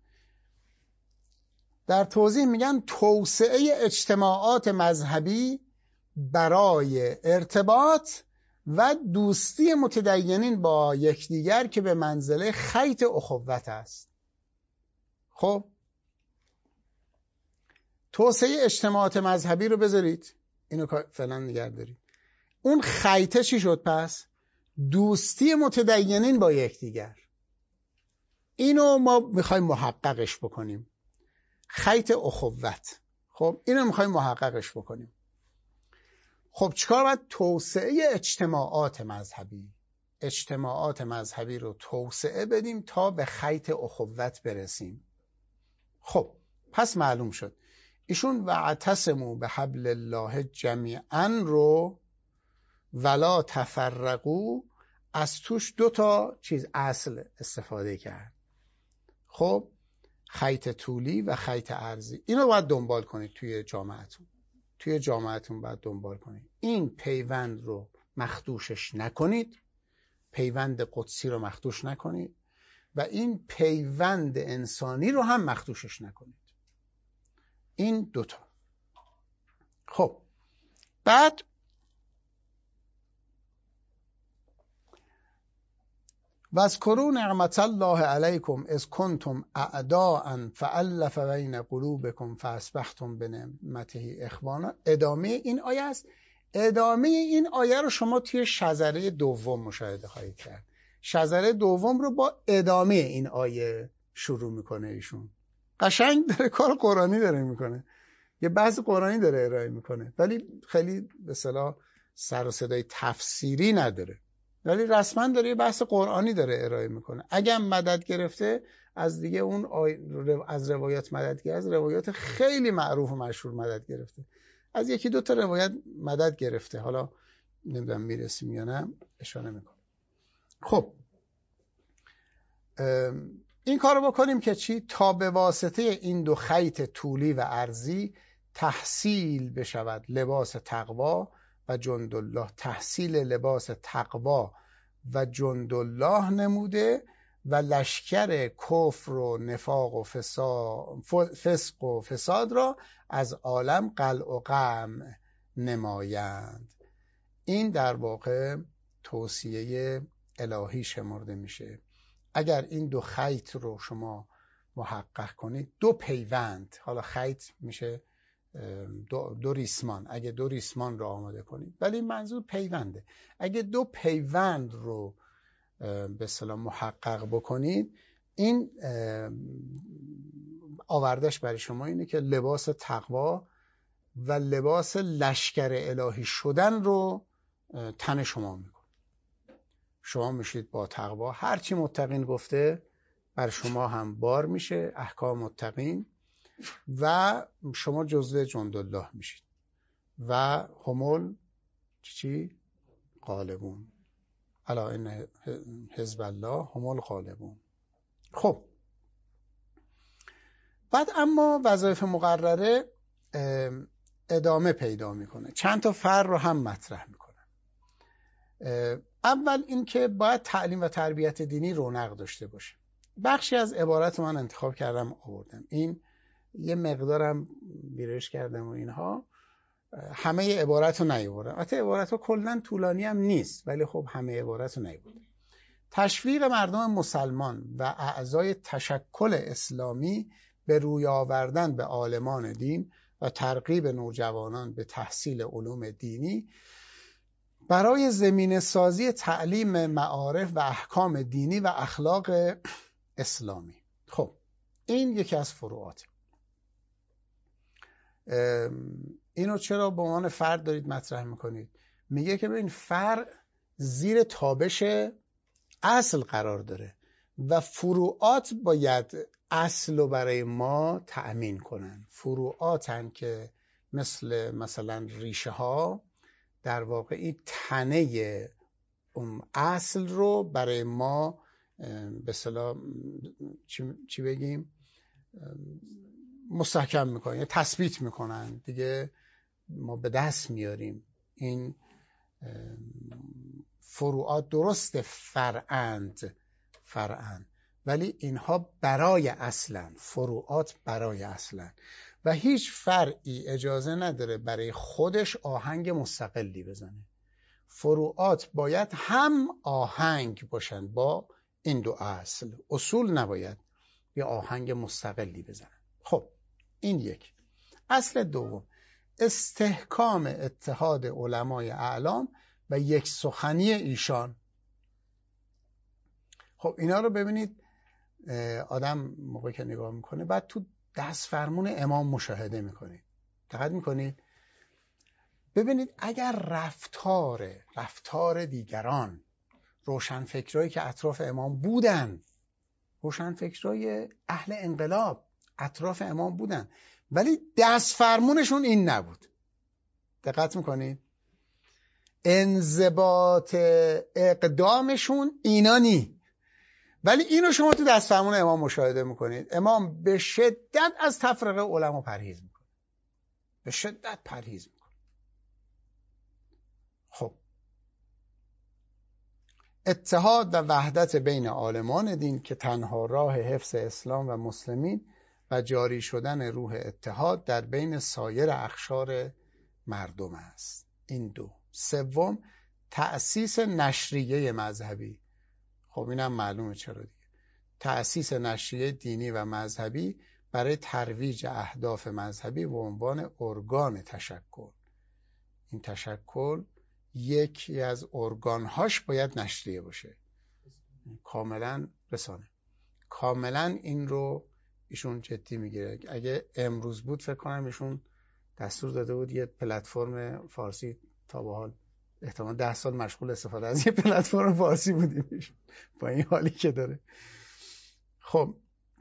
در توضیح میگن توسعه اجتماعات مذهبی برای ارتباط و دوستی متدینین با یکدیگر که به منزله خیط اخوت است. خب توسعه اجتماعات مذهبی رو بذارید، اینو فعلا نگه دارید. اون خیطه چی شد پس؟ دوستی متدینین با یکدیگر. اینو ما میخوایم محققش بکنیم، خیط اخوت. خب اینو میخوایم محققش بکنیم. خب چیکار باید؟ توسعه اجتماعات مذهبی، اجتماعات مذهبی رو توسعه بدیم تا به خیط اخوت برسیم. خب پس معلوم شد ایشون و اعتصموا به حبل الله جمیعا رو ولا تفرقوا از توش دو تا چیز اصل استفاده کرد. خب خیط طولی و خیط عرضی، اینو باید دنبال کنید توی جامعتون. توی جامعتون باید دنبال کنید این پیوند رو مخدوشش نکنید، پیوند قدسی رو مخدوش نکنید و این پیوند انسانی رو هم مخدوشش نکنید. این دوتا. خب بعد واذکروا نعمت الله علیکم اذ کنتم اعداء فالف بین قلوبکم فاصبحتم بنعمته اخوانا. ادامه این آیه است. ادامه این آیه رو شما توی شذره دوم مشاهده خواهید کرد شذره دوم رو با ادامه این آیه شروع میکنه. ایشون قشنگ داره کار قرآنی داره میکنه، یه بحث قرآنی داره ارائه میکنه، ولی خیلی به اصطلاح سر و صدای تفسیری نداره، ولی رسما داره یه بحث قرآنی داره ارائه میکنه. اگه هم مدد گرفته از دیگه اون آی... از روایات مدد گرفته، از روایات خیلی معروف و مشهور مدد گرفته، از یکی دو تا روایت مدد گرفته، حالا نمیدونم میرسیم یا نه اشاره میکنه. خب این کارو بکنیم که چی؟ تا به واسطه این دو خیط طولی و عرضی تحصیل بشود لباس تقوا و جندالله. تحصیل لباس تقوا و جندالله نموده و لشکر کفر و نفاق و فسق و فساد را از عالم قلع و قمع نمایند. این در واقع توصیه الهی شمرده میشه. اگر این دو خیط رو شما محقق کنید، دو پیوند، حالا خیط میشه دو, دو ریسمان، اگه دو ریسمان رو آماده کنید، ولی منظور پیونده، اگه دو پیوند رو به اصطلاح محقق بکنید، این آوردش برای شما اینه که لباس تقوا و لباس لشکر الهی شدن رو تن شما میکنه. شما میشید با تقوا، هرچی متقین گفته بر شما هم بار میشه، احکام متقین، و شما جزو جندالله میشید و همول چی؟ غالبون. الا ان حزب الله هم الغالبون. خب بعد اما وظایف مقرره ادامه پیدا میکنه، چند تا فر رو هم مطرح میکنه. اول این که باید تعلیم و تربیت دینی رونق داشته باشه. بخشی از عبارت من انتخاب کردم آوردم، این یه مقدارم ویرایش کردم و اینها، همه عبارت رو نیاوردم. البته عبارت ها کلا طولانی هم نیست، ولی خب همه عبارت رو نیاوردم. تشویق مردم مسلمان و اعضای تشکل اسلامی به روی آوردن به عالمان دین و ترغیب نوجوانان به تحصیل علوم دینی برای زمینه سازی تعلیم معارف و احکام دینی و اخلاق اسلامی. خب این یکی از فروعات. اینو چرا به عنوان فرد دارید مطرح میکنید؟ میگه که ببین فرد زیر تابش اصل قرار داره و فروعات باید اصل رو برای ما تأمین کنن. فروعاتن که مثل مثلا ریشه ها در واقع این تنه اون اصل رو برای ما به اصطلاح چی, چی بگیم مستحکم میکنن یا تثبیت میکنن دیگه، ما به دست میاریم. این فروعات درست فرعند فرعند ولی اینها برای اصلن، فروعات برای اصلن و هیچ فرعی اجازه نداره برای خودش آهنگ مستقلی بزنه. فروعات باید هم آهنگ باشن با این دو اصل، اصول نباید یه آهنگ مستقلی بزنن. خب این یک. اصل دوم استحکام اتحاد علمای اعلام و یک سخنی ایشان. خب اینا رو ببینید، آدم موقعی که نگاه میکنه بعد تو دست فرمون امام مشاهده میکنید، دقت میکنید ببینید اگر رفتار رفتار دیگران، روشنفکرایی که اطراف امام بودن، روشنفکرای اهل انقلاب اطراف امام بودن، ولی دست فرمونشون این نبود. دقت میکنید انضباط اقدامشون اینا نی، ولی اینو شما تو دست فرمون امام مشاهده میکنید. امام به شدت از تفرقه علما پرهیز میکنه، به شدت پرهیز میکنه. خب اتحاد و وحدت بین عالمان دین که تنها راه حفظ اسلام و مسلمین و جاری شدن روح اتحاد در بین سایر اقشار مردم است. این دو. سوم تأسیس نشریه مذهبی. خب اینم معلومه چرا دیگه. تأسیس نشریه دینی و مذهبی برای ترویج اهداف مذهبی و عنوان ارگان تشکل. این تشکل یکی از ارگانهاش باید نشریه باشه. کاملا رسانه. کاملا این رو ایشون جدی میگیره. اگه امروز بود فکر کنم ایشون دستور داده بود یه پلتفرم فارسی، تا به حال احتمال ده سال مشغول استفاده از یه پلتفرم فارسی بودیم ایشون با این حالی که داره. خب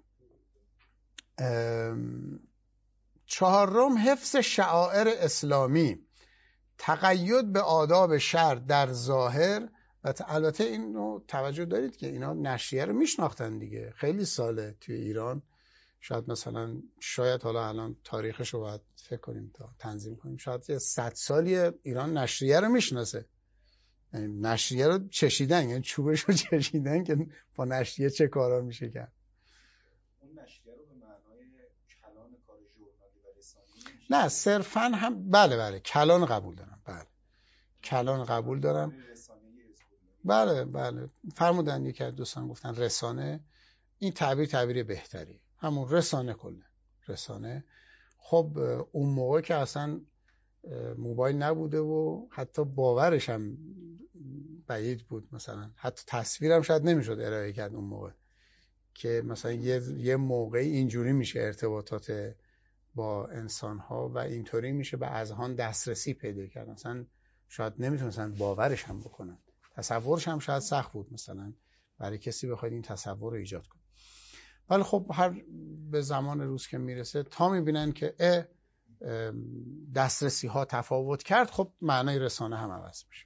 چهارم، حفظ شعائر اسلامی، تقید به آداب شرع در ظاهر. و البته اینو توجه دارید که اینا نشریه رو میشناختن دیگه، خیلی ساله توی ایران، شاید مثلا شاید حالا الان تاریخش رو باید فکر کنیم تا تنظیم کنیم، شاید یه صد سالی ایران نشریه رو میشناسه، یعنی نشریه رو چشیدن، یعنی چوبش رو چشیدن که با نشریه چه کارا میشه کرد. اون نشریه رو به معنای کلان کار ژورنالی و رسانه‌ای نه صرفا هم بله بله کلان قبول دارم، بله کلان قبول دارم، بله بله فرمودن یکی از دوستان گفتن رسانه، این تعبیر تعبیر بهتری، همون رسانه کله رسانه. خب اون موقع که اصلا موبایل نبوده و حتی باورش هم بعید بود، مثلا حتی تصویرم شاید نمیشد ارائه کرد اون موقع که مثلا یه یه موقعی اینجوری میشه ارتباطات با انسان‌ها و اینطوری میشه به اذهان دسترسی پیدا کرد، مثلا شاید نمیتونستن باورش هم بکنن، تصورش هم شاید سخت بود مثلا برای کسی بخواد این تصور رو ایجاد کنه. ولی خب هر به زمان روز که میرسه تا میبینن که دسترسی ها تفاوت کرد، خب معنای رسانه هم عوض میشه.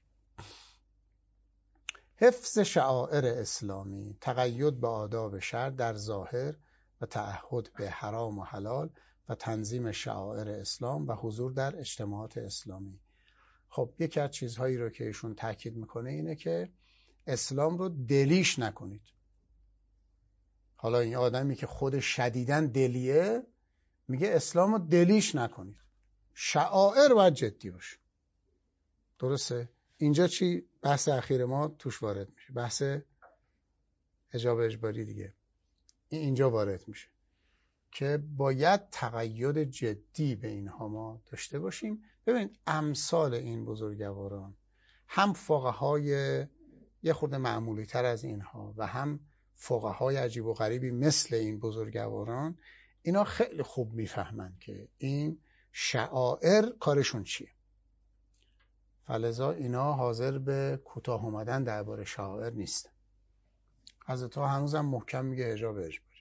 حفظ شعائر اسلامی، تقید به آداب شرع در ظاهر و تعهد به حرام و حلال و تنظیم شعائر اسلام و حضور در اجتماعات اسلامی. خب یکی از چیزهایی رو که ایشون تاکید میکنه اینه که اسلام رو دلیش نکنید. حالا این آدمی که خود شدیداً دلیه میگه اسلام رو دلیش نکنید، شعائر باید جدی باشه. درسته؟ اینجا چی بحث اخیر ما توش وارد میشه؟ بحث حجاب اجباری دیگه. این اینجا وارد میشه که باید تقید جدی به اینها ما داشته باشیم. ببینید امثال این بزرگواران، هم فقهای یه خورده معمولی تر از اینها و هم فقهای عجیب و غریبی مثل این بزرگواران، اینا خیلی خوب میفهمن که این شعائر کارشون چیه، فلذا اینا حاضر به کوتاه اومدن درباره شعائر نیستن. حضرت ها هنوزم محکم میگه حجاب اجباری.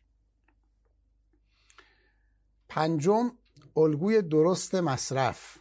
پنجم، الگوی درست مصرف.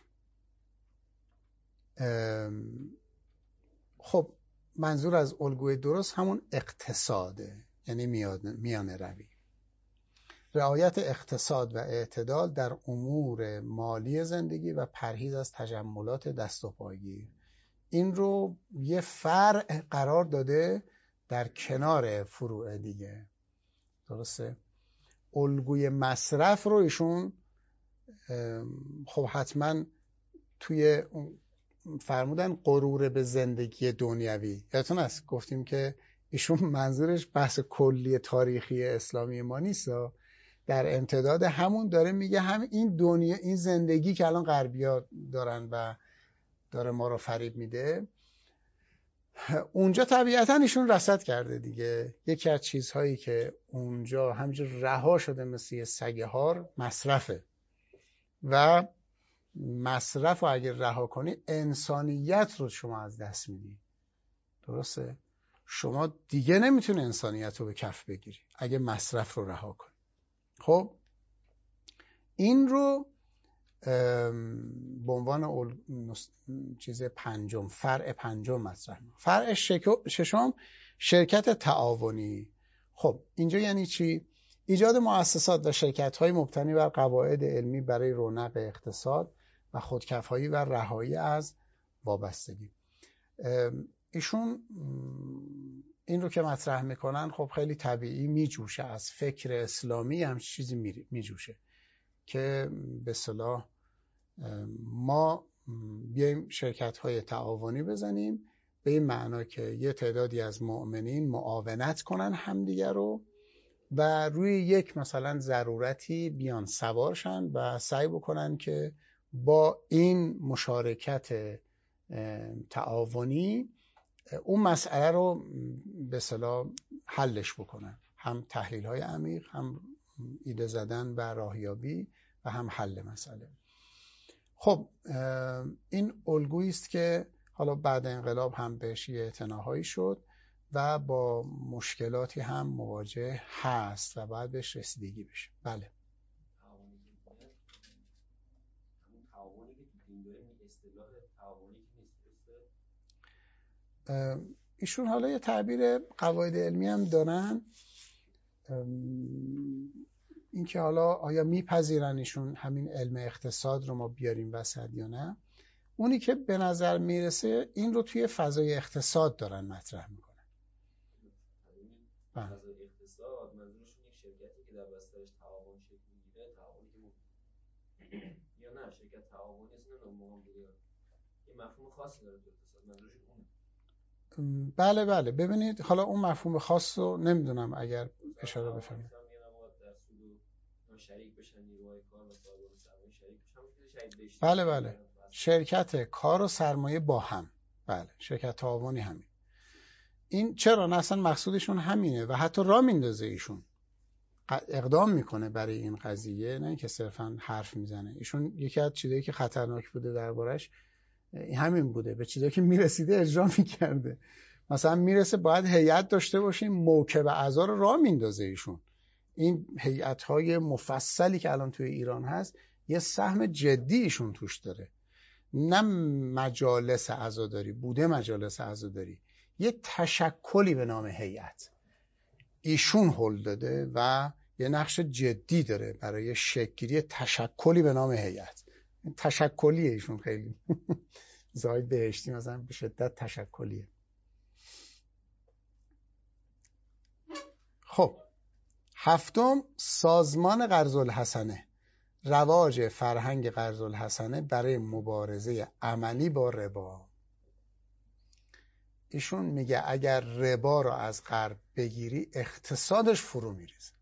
خب منظور از الگوی درست همون اقتصاده، یعنی میانه روی، رعایت اقتصاد و اعتدال در امور مالی زندگی و پرهیز از تجملات دست و پایگیر. این رو یه فرع قرار داده در کنار فروع دیگه. درسته؟ الگوی مصرف رو ایشون خب حتما توی فرمودن غرور به زندگی دنیوی، یادتون هست گفتیم که ایشون منظورش بحث کلی تاریخی اسلامی ما نیست، در امتداد همون داره میگه هم این دنیا، این زندگی که الان غربی‌ها دارن و داره ما رو فریب میده، اونجا طبیعتا ایشون رصد کرده دیگه. یکی از چیزهایی که اونجا همینجور رها شده مثل یه سگ هار مصرفه و مصرف رو اگر رها کنی انسانیت رو شما از دست میدی. درسته؟ شما دیگه نمیتونه انسانیت رو به کف بگیری اگه مصرف رو رها کنی. خب این رو به عنوان چیز پنجم، فرع پنجم مطرح می‌کنه. فرع ششم شرکت تعاونی. خب اینجا یعنی چی؟ ایجاد مؤسسات و شرکت‌های مبتنی بر قواعد علمی برای رونق اقتصاد و خودکفایی و رهایی از وابستگی. ایشون این رو که مطرح میکنن خب خیلی طبیعی میجوشه از فکر اسلامی، هم چیزی میجوشه که به اصطلاح ما بیایم شرکت‌های تعاونی بزنیم به این معنا که یه تعدادی از مؤمنین معاونت کنن همدیگه رو و روی یک مثلا ضرورتی بیان سوارشن و سعی بکنن که با این مشارکت تعاونی اون مسئله رو به اصطلاح حلش بکنن، هم تحلیل های عمیق، هم ایده زدن و راهیابی و هم حل مسئله. خب این الگویی است که حالا بعد انقلاب هم بهش یه اعتناهایی شد و با مشکلاتی هم مواجه هست و باید بهش رسیدگی بشه. بله. تعاونی که تو دین داریم اصطلاح تعاونی که نیست. ایشون حالا یه تعبیر قواعد علمی هم دارن، این که حالا آیا میپذیرن ایشون همین علم اقتصاد رو ما بیاریم وسط یا نه. اونی که به نظر میرسه این رو توی فضای اقتصاد دارن مطرح میکنن. فضای اقتصاد منظورشون یک شرکتی که در بسترش تعاون شکل میگیره، تعاونی که یا نه شرکت تعاونی اصلا نمونم بوده، یه مفهوم خاصی داره تو اقتصاد، منظورشون اونه. بله بله ببینید حالا اون مفهوم خاص رو نمیدونم اگر اشاره بفرمایید. شریک بشن نیروهای کار و صاحبان سرمایه شریک بشن. بله بله شرکت کار و سرمایه با هم، بله شرکت تعاونی همین. این چرا نه اصلا مقصودشون همینه و حتی راه میندازه، ایشون اقدام میکنه برای این قضیه، نه اینکه صرفا حرف میزنه. ایشون یکی از چیزایی که خطرناک بوده دربارش همین بوده، به چیزایی که میرسیده اجرا میکرده. مثلا میرسه باید هیئت داشته باشیم، موکب اعضا رو راه میندازه ایشون. این هیئت‌های مفصلی که الان توی ایران هست یه سهم جدی ایشون توش داره، نه مجالس عزاداری بوده، مجالس عزاداری یه تشکلی به نام هیئت ایشون هل داده و یه نقش جدی داره برای شکل‌گیری تشکلی به نام هیئت. تشکلیه ایشون خیلی زاید بهشتی مثلا به شدت تشکلیه. خب هفتم، سازمان قرض‌الحسنه، رواج فرهنگ قرض‌الحسنه برای مبارزه عملی با ربا. ایشون میگه اگر ربا رو از غرب بگیری اقتصادش فرو میریزه.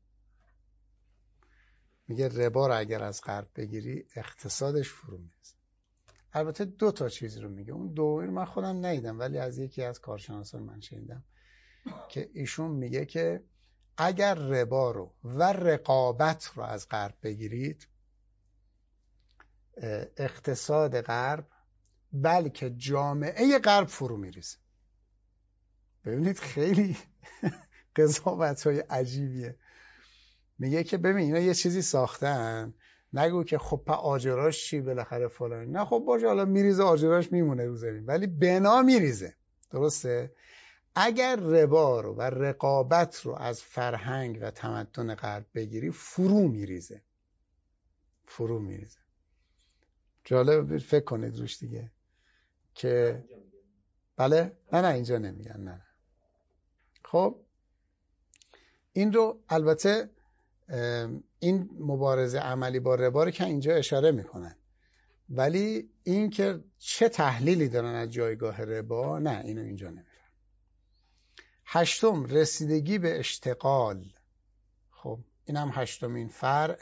میگه ربا رو اگر از غرب بگیری اقتصادش فرو میریزه. البته دو تا چیز رو میگه، اون دو من خودم ندیدم ولی از یکی از کارشناسان من شنیدم که ایشون میگه که اگر ربا رو و رقابت رو از غرب بگیرید اقتصاد غرب بلکه جامعه غرب فرو میریزه. ببینید خیلی قضاوت‌های عجیبیه. میگه که ببین اینا یه چیزی ساختن، نگو که خب پا آجراش چی بالاخره فلان، نه خب باشه حالا میریزه آجراش میمونه رو زمین ولی بنا میریزه. درسته؟ اگر ربا رو و رقابت رو از فرهنگ و تمدن غرب بگیری فرو میریزه، فرو میریزه. جالب فکر کنید روش دیگه که بله نه نه اینجا نمیگن نه. خب این رو البته این مبارزه عملی با ربا رو که اینجا اشاره میکنن، ولی این که چه تحلیلی دارن از جایگاه ربا نه اینو اینجا نمیفهم. هشتم، رسیدگی به اشتغال. خب این هم هشتمین فرع.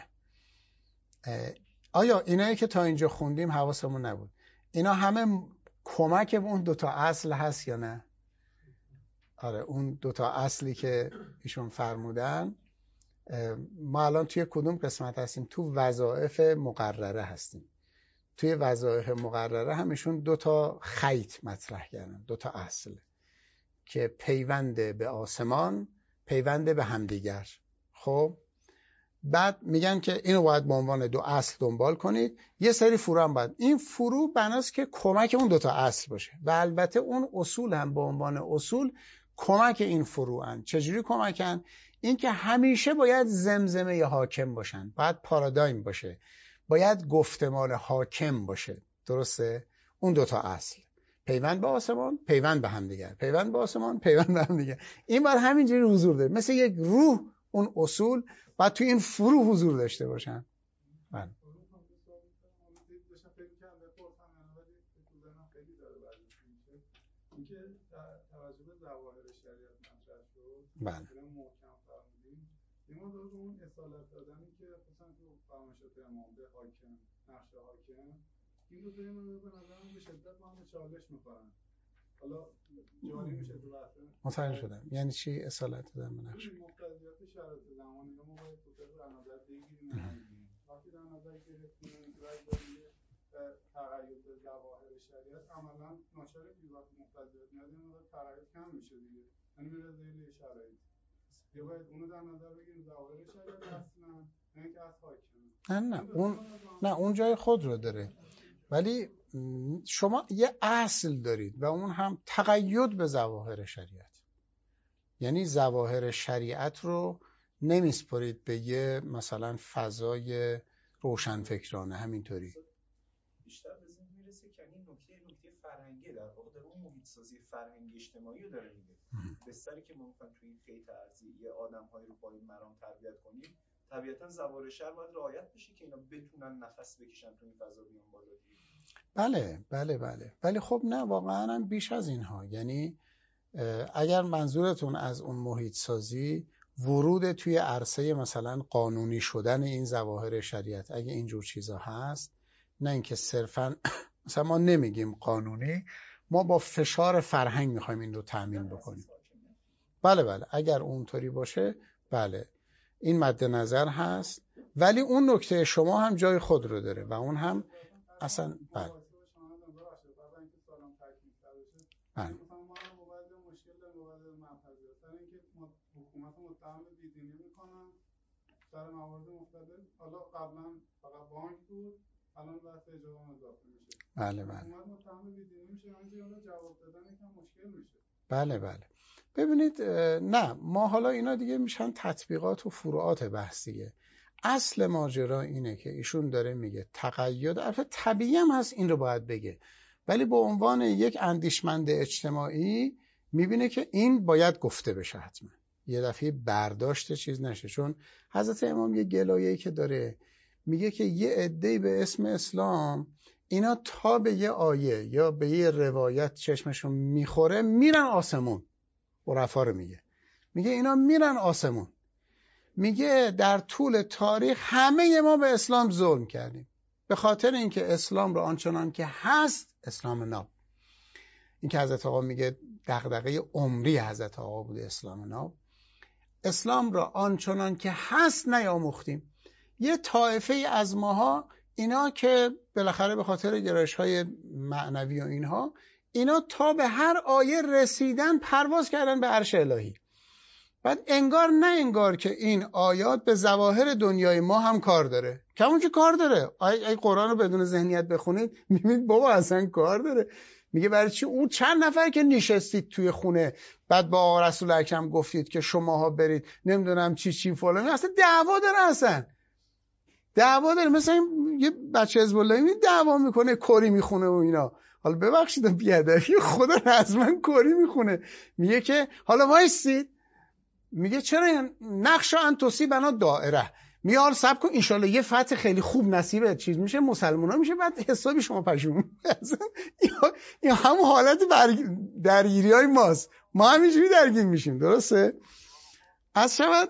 آیا اینایی که تا اینجا خوندیم حواسمون نبود اینا همه کمک به اون دوتا اصل هست یا نه؟ آره اون دوتا اصلی که ایشون فرمودن ما الان توی کدوم قسمت هستیم؟ تو وظایف مقرره هستیم. توی وظایف مقرره همشون دوتا خیط مطرح کردن، دوتا اصل که پیوند به آسمان، پیوند به همدیگر. خب بعد میگن که اینو باید به عنوان دو اصل دنبال کنید، یه سری فرو هم باید. این فرو بناست که کمک اون دوتا اصل باشه و البته اون اصول هم به عنوان اصول کمک این فروعن. چجوری کمکن؟ این که همیشه باید زمزمه حاکم باشن، باید پارادایم باشه، باید گفتمان حاکم باشه. درسته؟ اون دوتا اصل، پیوند به آسمان، پیوند به هم دیگر، پیوند به آسمان، پیوند به هم دیگر. این بار همینجوری حضور داره، مثل یک روح. اون اصول باید توی این فرو حضور داشته باشن. بله اینکه توجه به ظواهر شریعت مطرح شد، بله محکم فرمودیم، این ما داره اون اصالت دادنی که مثلا تو فرمایشات امام به حاکم، نقش حاکم، این دو تا من به نظرم به شدت با هم چالش میخورن. حالا جاری میشه تو بحث. متوجه شدم. یعنی چی اصالت دادن به نقش؟ مقتضیات شرایط زمانی رو ما باید در نظر بگیریم. وقتی در نظر گرفتیم و تغییر به ظواهر شریعت عملا ناشر بی وقتی مقتضیات میاد این مقدار تغییر کم میشه دیگه، یعنی میره ذیل شرایط. یا باید اونو در نظر بگیریم ظواهر شریعت اصلا نه که از حاکم. نه نه اون نه اون جای خود رو داره، ولی شما یه اصل دارید و اون هم تقید به ظواهر شریعت. یعنی ظواهر شریعت رو نمیسپرید به یه مثلا فضای روشنفکرانه همینطوری. بیشتر به ذهن میرسه که این نکته نکته فرهنگی در واقع داره اون محیط سازی فرهنگی اجتماعی رو داره میگه. بستری که ما میخوایم توی این خیط ارضی یه آدم‌هایی رو با این مرام تربیت کنیم، طبیعتاً ظواهر شر باید رعایت بشه که اینا بتونن نفس بکشن تو این فضا بیان بالا دیگه. بله بله بله ولی خب نه واقعاً هم بیش از اینها. یعنی اگر منظورتون از اون محیط سازی ورود توی عرصه مثلا قانونی شدن این ظواهر شریعت، اگه اینجور چیزا هست، نه اینکه صرفاً مثلا ما نمیگیم قانونی، ما با فشار فرهنگ میخوایم این رو تأمین بکنیم. بله بله اگر اونطوری باشه بله این مد نظر هست، ولی اون نکته شما هم جای خود رو داره و اون هم اصلا بله بله حکومت متهم به بیدینی میکنن سر موارد مختلف. حالا قبلا فقط بانک بود، الان بحث اجرام اضافه میشه. بله بله حکومت متهم به بیدینی میشه، همینجوری جواب دادن یکم مشکل میشه. بله بله ببینید نه ما حالا اینا دیگه میشن تطبیقات و فروعات بحثیه. اصل ماجرا اینه که ایشون داره میگه تقید، البته طبیعی هم هست این رو باید بگه، ولی به عنوان یک اندیشمند اجتماعی میبینه که این باید گفته بشه حتما، یه دفعه برداشت چیز نشه. چون حضرت امام یه گلایه‌ای که داره میگه که یه عده‌ای به اسم اسلام اینا تا به یه آیه یا به یه روایت چشمشون میخوره میرن آسمون. عرفا رو میگه میگه اینا میرن آسمون. میگه در طول تاریخ همه ما به اسلام ظلم کردیم به خاطر اینکه اسلام رو آنچنان که هست اسلام ناب، این که حضرت آقا میگه دغدغه عمری حضرت آقا بوده اسلام ناب، اسلام را آنچنان که هست نیاموختیم. یه طایفه از ماها اینا که بالاخره به خاطر گرایش‌های معنوی و اینها اینا تا به هر آیه رسیدن پرواز کردن به عرش الهی. بعد انگار نه انگار که این آیات به ظواهر دنیای ما هم کار داره. کمون که کار داره. ای, ای قرآن رو بدون ذهنیت بخونید میبینید بابا اصلا کار داره. میگه برای چی اون چند نفر که نشستید توی خونه بعد با آقا رسول اکرم گفتید که شماها برید نمیدونم چی چی فلان، اصلا دعوا داره، اصلا دعوا داره. مثلا یه بچه حزب اللهی دعوا میکنه کری میخونه و اینا. حالا ببخشید بیادبی خدا رزمن کری میخونه. میگه که حالا وایسید، میگه چرا نقش ان تصیبنا دائره، میگه حالا صبر کن ان شاءالله یه فتح خیلی خوب نصیبت چیز میشه مسلمونا میشه بعد حسابی شما پشیمون. این همون حالت درگیریای ماست، ما همینجوری درگیر میشیم. درسته؟ از شود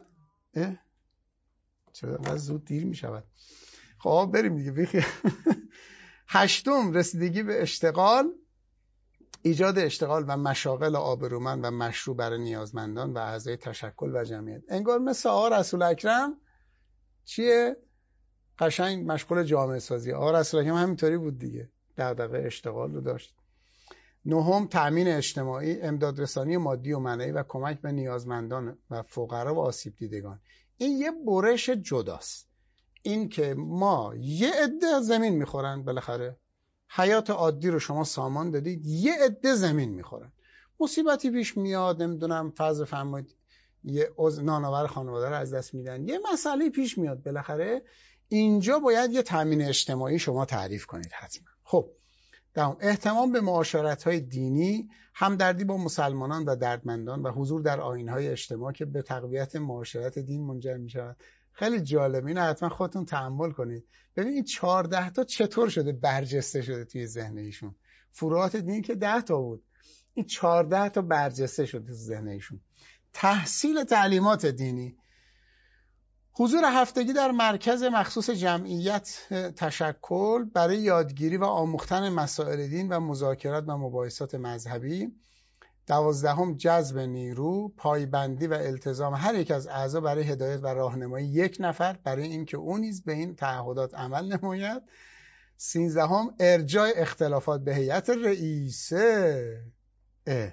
چرا از زود دیر میشود. خب بریم دیگه بخیر. هشتم رسیدگی به اشتغال، ایجاد اشتغال و مشاغل آبرومند و مشروع برای نیازمندان و اعضای تشکل و جمعیت. انگار مثل آقا رسول اکرم چیه؟ قشنگ مشغول جامعه سازی. آقا رسول اکرم همینطوری بود دیگه، دغدغه اشتغال رو داشت. نهم تأمین اجتماعی، امداد رسانی مادی و معنوی و کمک به نیازمندان و فقرا و آسیب دیدگان. این یه برش جداست. این که ما یه عده زمین میخورن، بالاخره حیات عادی رو شما سامان دادید، یه عده زمین میخورن، مصیبتی پیش میاد، نمیدونم فرض فرمایید یه نانآور خانواده رو از دست میدن، یه مسئله پیش میاد، بالاخره اینجا باید یه تامین اجتماعی شما تعریف کنید حتما. خب دوم اهتمام به معاشرت‌های دینی، همدردی با مسلمانان و دردمندان و حضور در آیین‌های اجتماع که به تقویت معاشرت دین منجر می‌شود. خیلی جالب، اینو حتما خودتون تأمل کنید. ببین این چهارده تا چطور شده برجسته شده توی ذهن ایشون. فروعات دین که ده تا بود، این چهارده تا برجسته شده توی ذهن ایشون. تحصیل تعلیمات دینی، حضور هفتگی در مرکز مخصوص جمعیت تشکل برای یادگیری و آموختن مسائل دین و مذاکرات و مباحثات مذهبی، دوازدهم جذب نیرو، پایبندی و التزام هر یک از اعضا برای هدایت و راهنمایی یک نفر برای اینکه اون نیز به این تعهدات عمل نماید. سیزدهم ارجاع اختلافات به هیئت رئیسه. اه.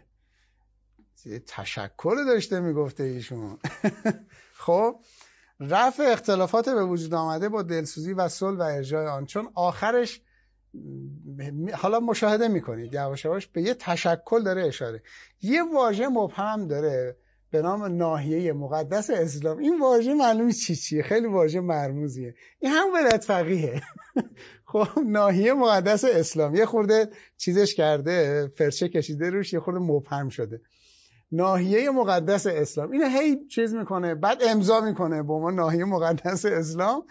تشکر داشته میگفته ایشون. خب رفع اختلافات به وجود آمده با دلسوزی و صلح و ارجاع آن، چون آخرش حالا مشاهده میکنید یواش یواش به یه تشکل داره اشاره. یه واژه مبهم داره به نام ناحیه مقدس اسلام. این واژه معلومه چی چیه، خیلی واژه مرموزیه. این هم ولایت فقیهه. خب ناحیه مقدس اسلام یه خورده چیزش کرده، فرچه کشیده روش، یه خورده مبهم شده. ناحیه مقدس اسلام اینو هی چیز میکنه، بعد امضا میکنه به عنوان ناحیه مقدس اسلام.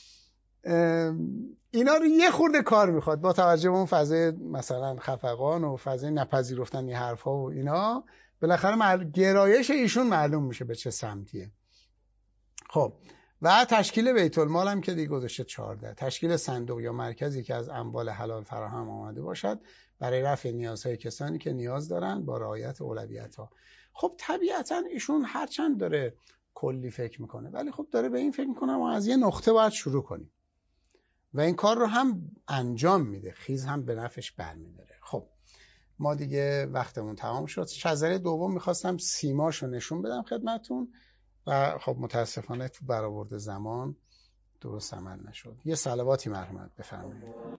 اینا رو یه خورده کار میخواد با توجه به اون فضای مثلا خفقان و فضای نپذیرفتن این حرفا و اینا، بالاخره معل... گرایش ایشون معلوم میشه به چه سمتیه. خب و تشکیل بیت المال هم که دیگه گذاشته چهارده، تشکیل صندوق یا مرکزی که از اموال حلال فراهم آمده باشد برای رفع نیازهای کسانی که نیاز دارن با رعایت اولویت‌ها. خب طبیعتاً ایشون هرچند داره کلی فکر میکنه ولی خب داره به این فکر میکنه ما از یه نقطه باید شروع کنیم و این کار رو هم انجام میده، خیز هم به نفعش برمیداره. خب ما دیگه وقتمون تمام شد. شذره دوم میخواستم سیماشو نشون بدم خدمتون و خب متاسفانه تو برآورد زمان درست عمل نشد. یه صلواتی مرحمت بفرمایید.